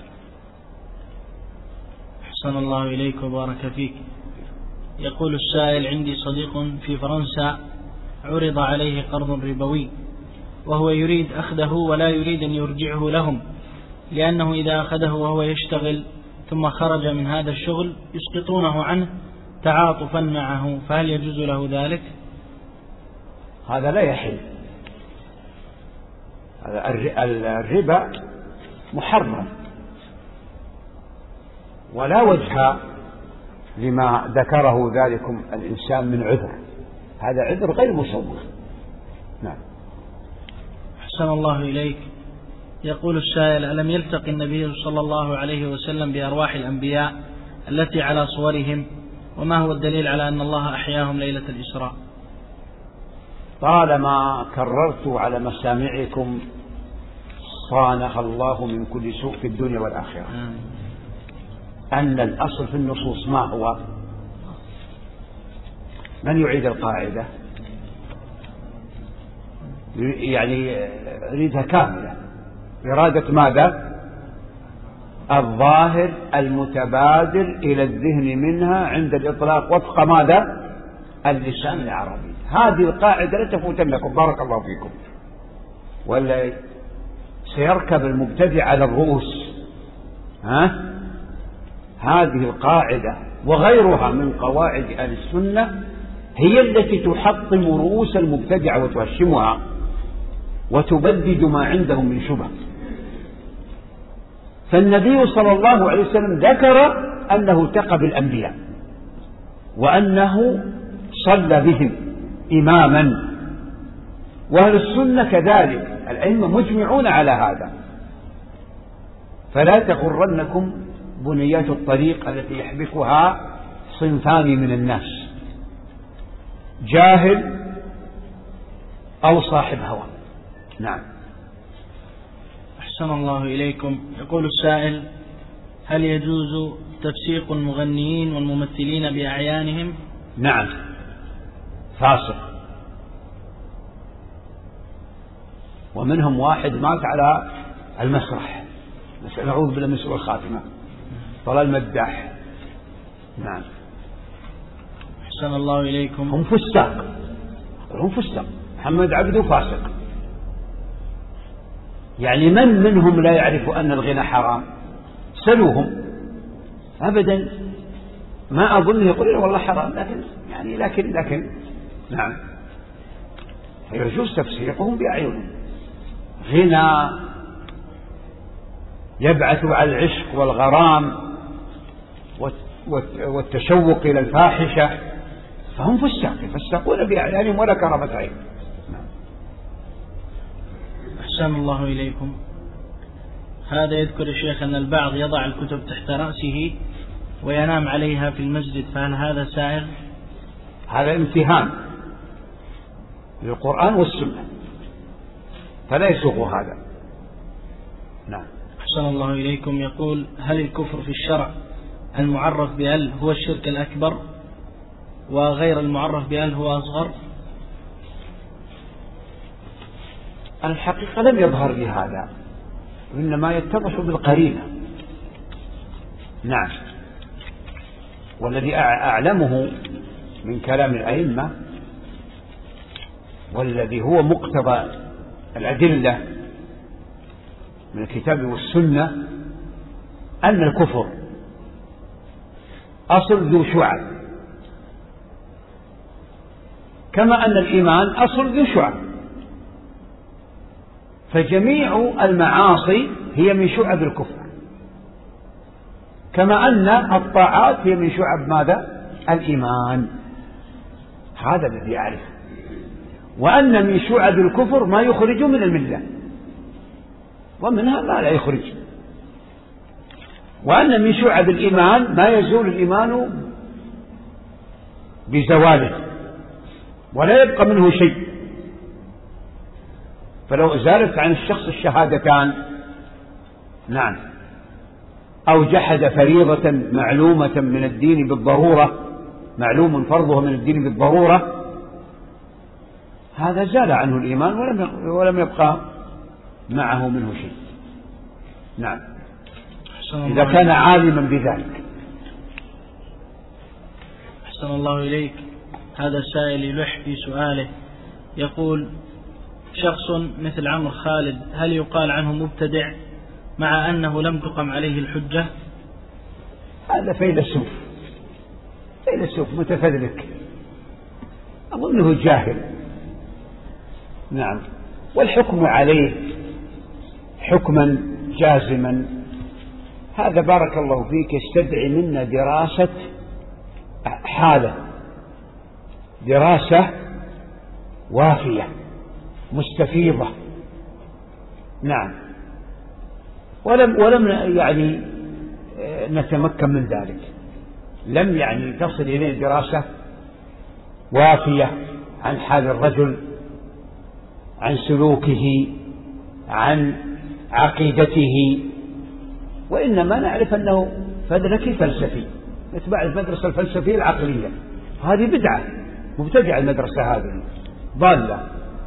أحسن الله إليك وبارك فيك. يقول السائل: عندي صديق في فرنسا عرض عليه قرض ربوي وهو يريد أخذه ولا يريد أن يرجعه لهم، لأنه إذا أخذه وهو يشتغل ثم خرج من هذا الشغل يسقطونه عنه تعاطفا معه، فهل يجوز له ذلك؟ هذا لا يحل، الربا محرم ولا وجه لما ذكره ذلكم الإنسان من عذر، هذا عذر غير مسوغ. نعم. أحسن الله إليك. يقول السائل: ألم يلتقي النبي صلى الله عليه وسلم بأرواح الأنبياء التي على صورهم، وما هو الدليل على أن الله أحياهم ليلة الإسراء؟ طالما كررت على مسامعكم صانها الله من كل سوء في الدنيا والآخرة. أن الأصل في النصوص ما هو؟ من يعيد القاعدة؟ يعني يريدها كاملة. إرادة ماذا؟ الظاهر المتبادر إلى الذهن منها عند الإطلاق وفق ماذا؟ اللسان العربي. هذه القاعدة لا تفوتنكم، بارك الله فيكم، ولا سيركب المبتدع على الرؤوس. هذه القاعدة وغيرها من قواعد أهل السنة هي التي تحطم رؤوس المبتدع وتهشمها وتبدد ما عندهم من شبه. فالنبي صلى الله عليه وسلم ذكر أنه التقى بالأنبياء وأنه صلى بهم إماما، وأهل السنة كذلك، الأئمة مجمعون على هذا. فلا تغرنكم بنيات الطريق التي يحبكها صنفان من الناس، جاهل أو صاحب هوى. نعم. أحسن الله إليكم. يقول السائل: هل يجوز تفسيق المغنيين والممثلين بأعيانهم؟ نعم، فاسق. ومنهم واحد مات على المسرح، نعوذ بالله من سوء الخاتمة، طلال مداح. نعم. أحسن الله إليكم. هم فساق، هم فساق. محمد عبده فاسق. يعني من منهم لا يعرف أن الغنى حرام؟ سلوهم. أبدا ما أظن يقول والله حرام، لكن نعم يجوز تفسيقهم بأعينهم. غنى يبعث على العشق والغرام والتشوق إلى الفاحشة، فهم فساق، يفسقون بأعيانهم ولا كرامة عين. أحسن الله إليكم. هذا يذكر الشيخ أن البعض يضع الكتب تحت رأسه وينام عليها في المسجد، فهل هذا سائغ؟ هذا امتهان للقرآن والسنة، فلا يسوغ هذا. نعم. أحسن الله إليكم. يقول: هل الكفر في الشرع المعرف بأل هو الشرك الأكبر وغير المعرف بأل هو أصغر؟ الحقيقة لم يظهر لي هذا، وإنما يتضح بالقرينة. نعم. والذي أعلمه من كلام الأئمة والذي هو مقتضى الأدلة من الكتاب والسنة أن الكفر أصل ذو شعب، كما أن الإيمان أصل ذو شعب. فجميع المعاصي هي من شعب الكفر، كما أن الطاعات هي من شعب ماذا؟ الإيمان. هذا الذي أعرف. وأن من شعب الكفر ما يخرج من الملة، ومنها ما لا يخرج. وأن من شعب الإيمان ما يزول الإيمان بزواله ولا يبقى منه شيء. فلو زالت عن الشخص الشهادتان، نعم، أو جحد فريضة معلومة من الدين بالضرورة، معلوم فرضها من الدين بالضرورة، هذا زال عنه الإيمان ولم يبقى معه منه شيء. نعم، إذا كان عالما بذلك. أحسن الله إليك. هذا السائل يلح في سؤاله، يقول: شخص مثل عمرو خالد هل يقال عنه مبتدع مع أنه لم تقم عليه الحجة؟ هذا فيلسوف متفذلك، أظنه جاهل. نعم. والحكم عليه حكما جازما هذا بارك الله فيك يستدعي منا دراسة حالة، دراسة وافية مستفيضة. نعم. ولم يعني نتمكن من ذلك، لم يعني تصل إليه دراسة وافية عن حال الرجل، عن سلوكه، عن عقيدته، وإنما نعرف أنه فلكي فلسفي، اتباع المدرسة الفلسفية العقلية، هذه بدعة مبتدعة المدرسة هذه ضالة.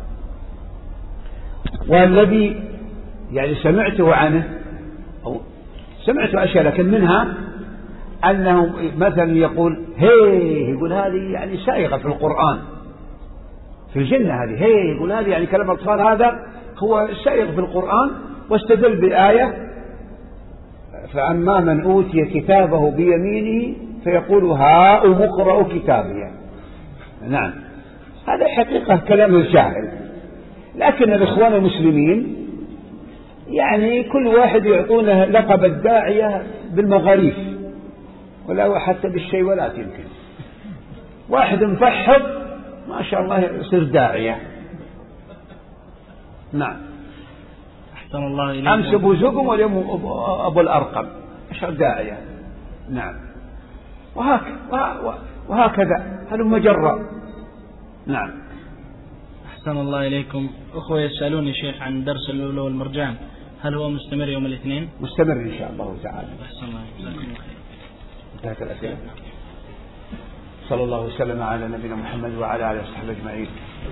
والذي يعني سمعته عنه أو سمعت أشياء، لكن منها أنه مثلا يقول يقول هذه يعني سائغة في القرآن، في الجنة هذه يقول هذه يعني كلام الأطفال، هذا هو سائغ في القرآن، واستدل بالآية فأما من أوتي كتابه بيمينه فيقول هاؤم اقرءوا كتابي. نعم، هذا حقيقة كلام الجاهل. لكن الإخوان المسلمين يعني كل واحد يعطونه لقب الداعية بالمغاريف، ولا حتى بالشيء ولا يمكن. واحد مفحط ما شاء الله يصير داعية. نعم، أحسن الله إليكم. أمس أبو زقم واليوم أبو الأرقم، أشهر داعية. نعم، وهكذا هلم جرا. نعم. أحسن الله إليكم. أخوة يسألوني شيخ عن درس اللؤلؤ والمرجان، هل هو مستمر يوم الاثنين؟ مستمر إن شاء الله تعالى. أحسن الله، جزاكم الله خير. انتهت الأسئلة. صلى الله وسلم على نبينا محمد وعلى آله وصحبه أجمعين.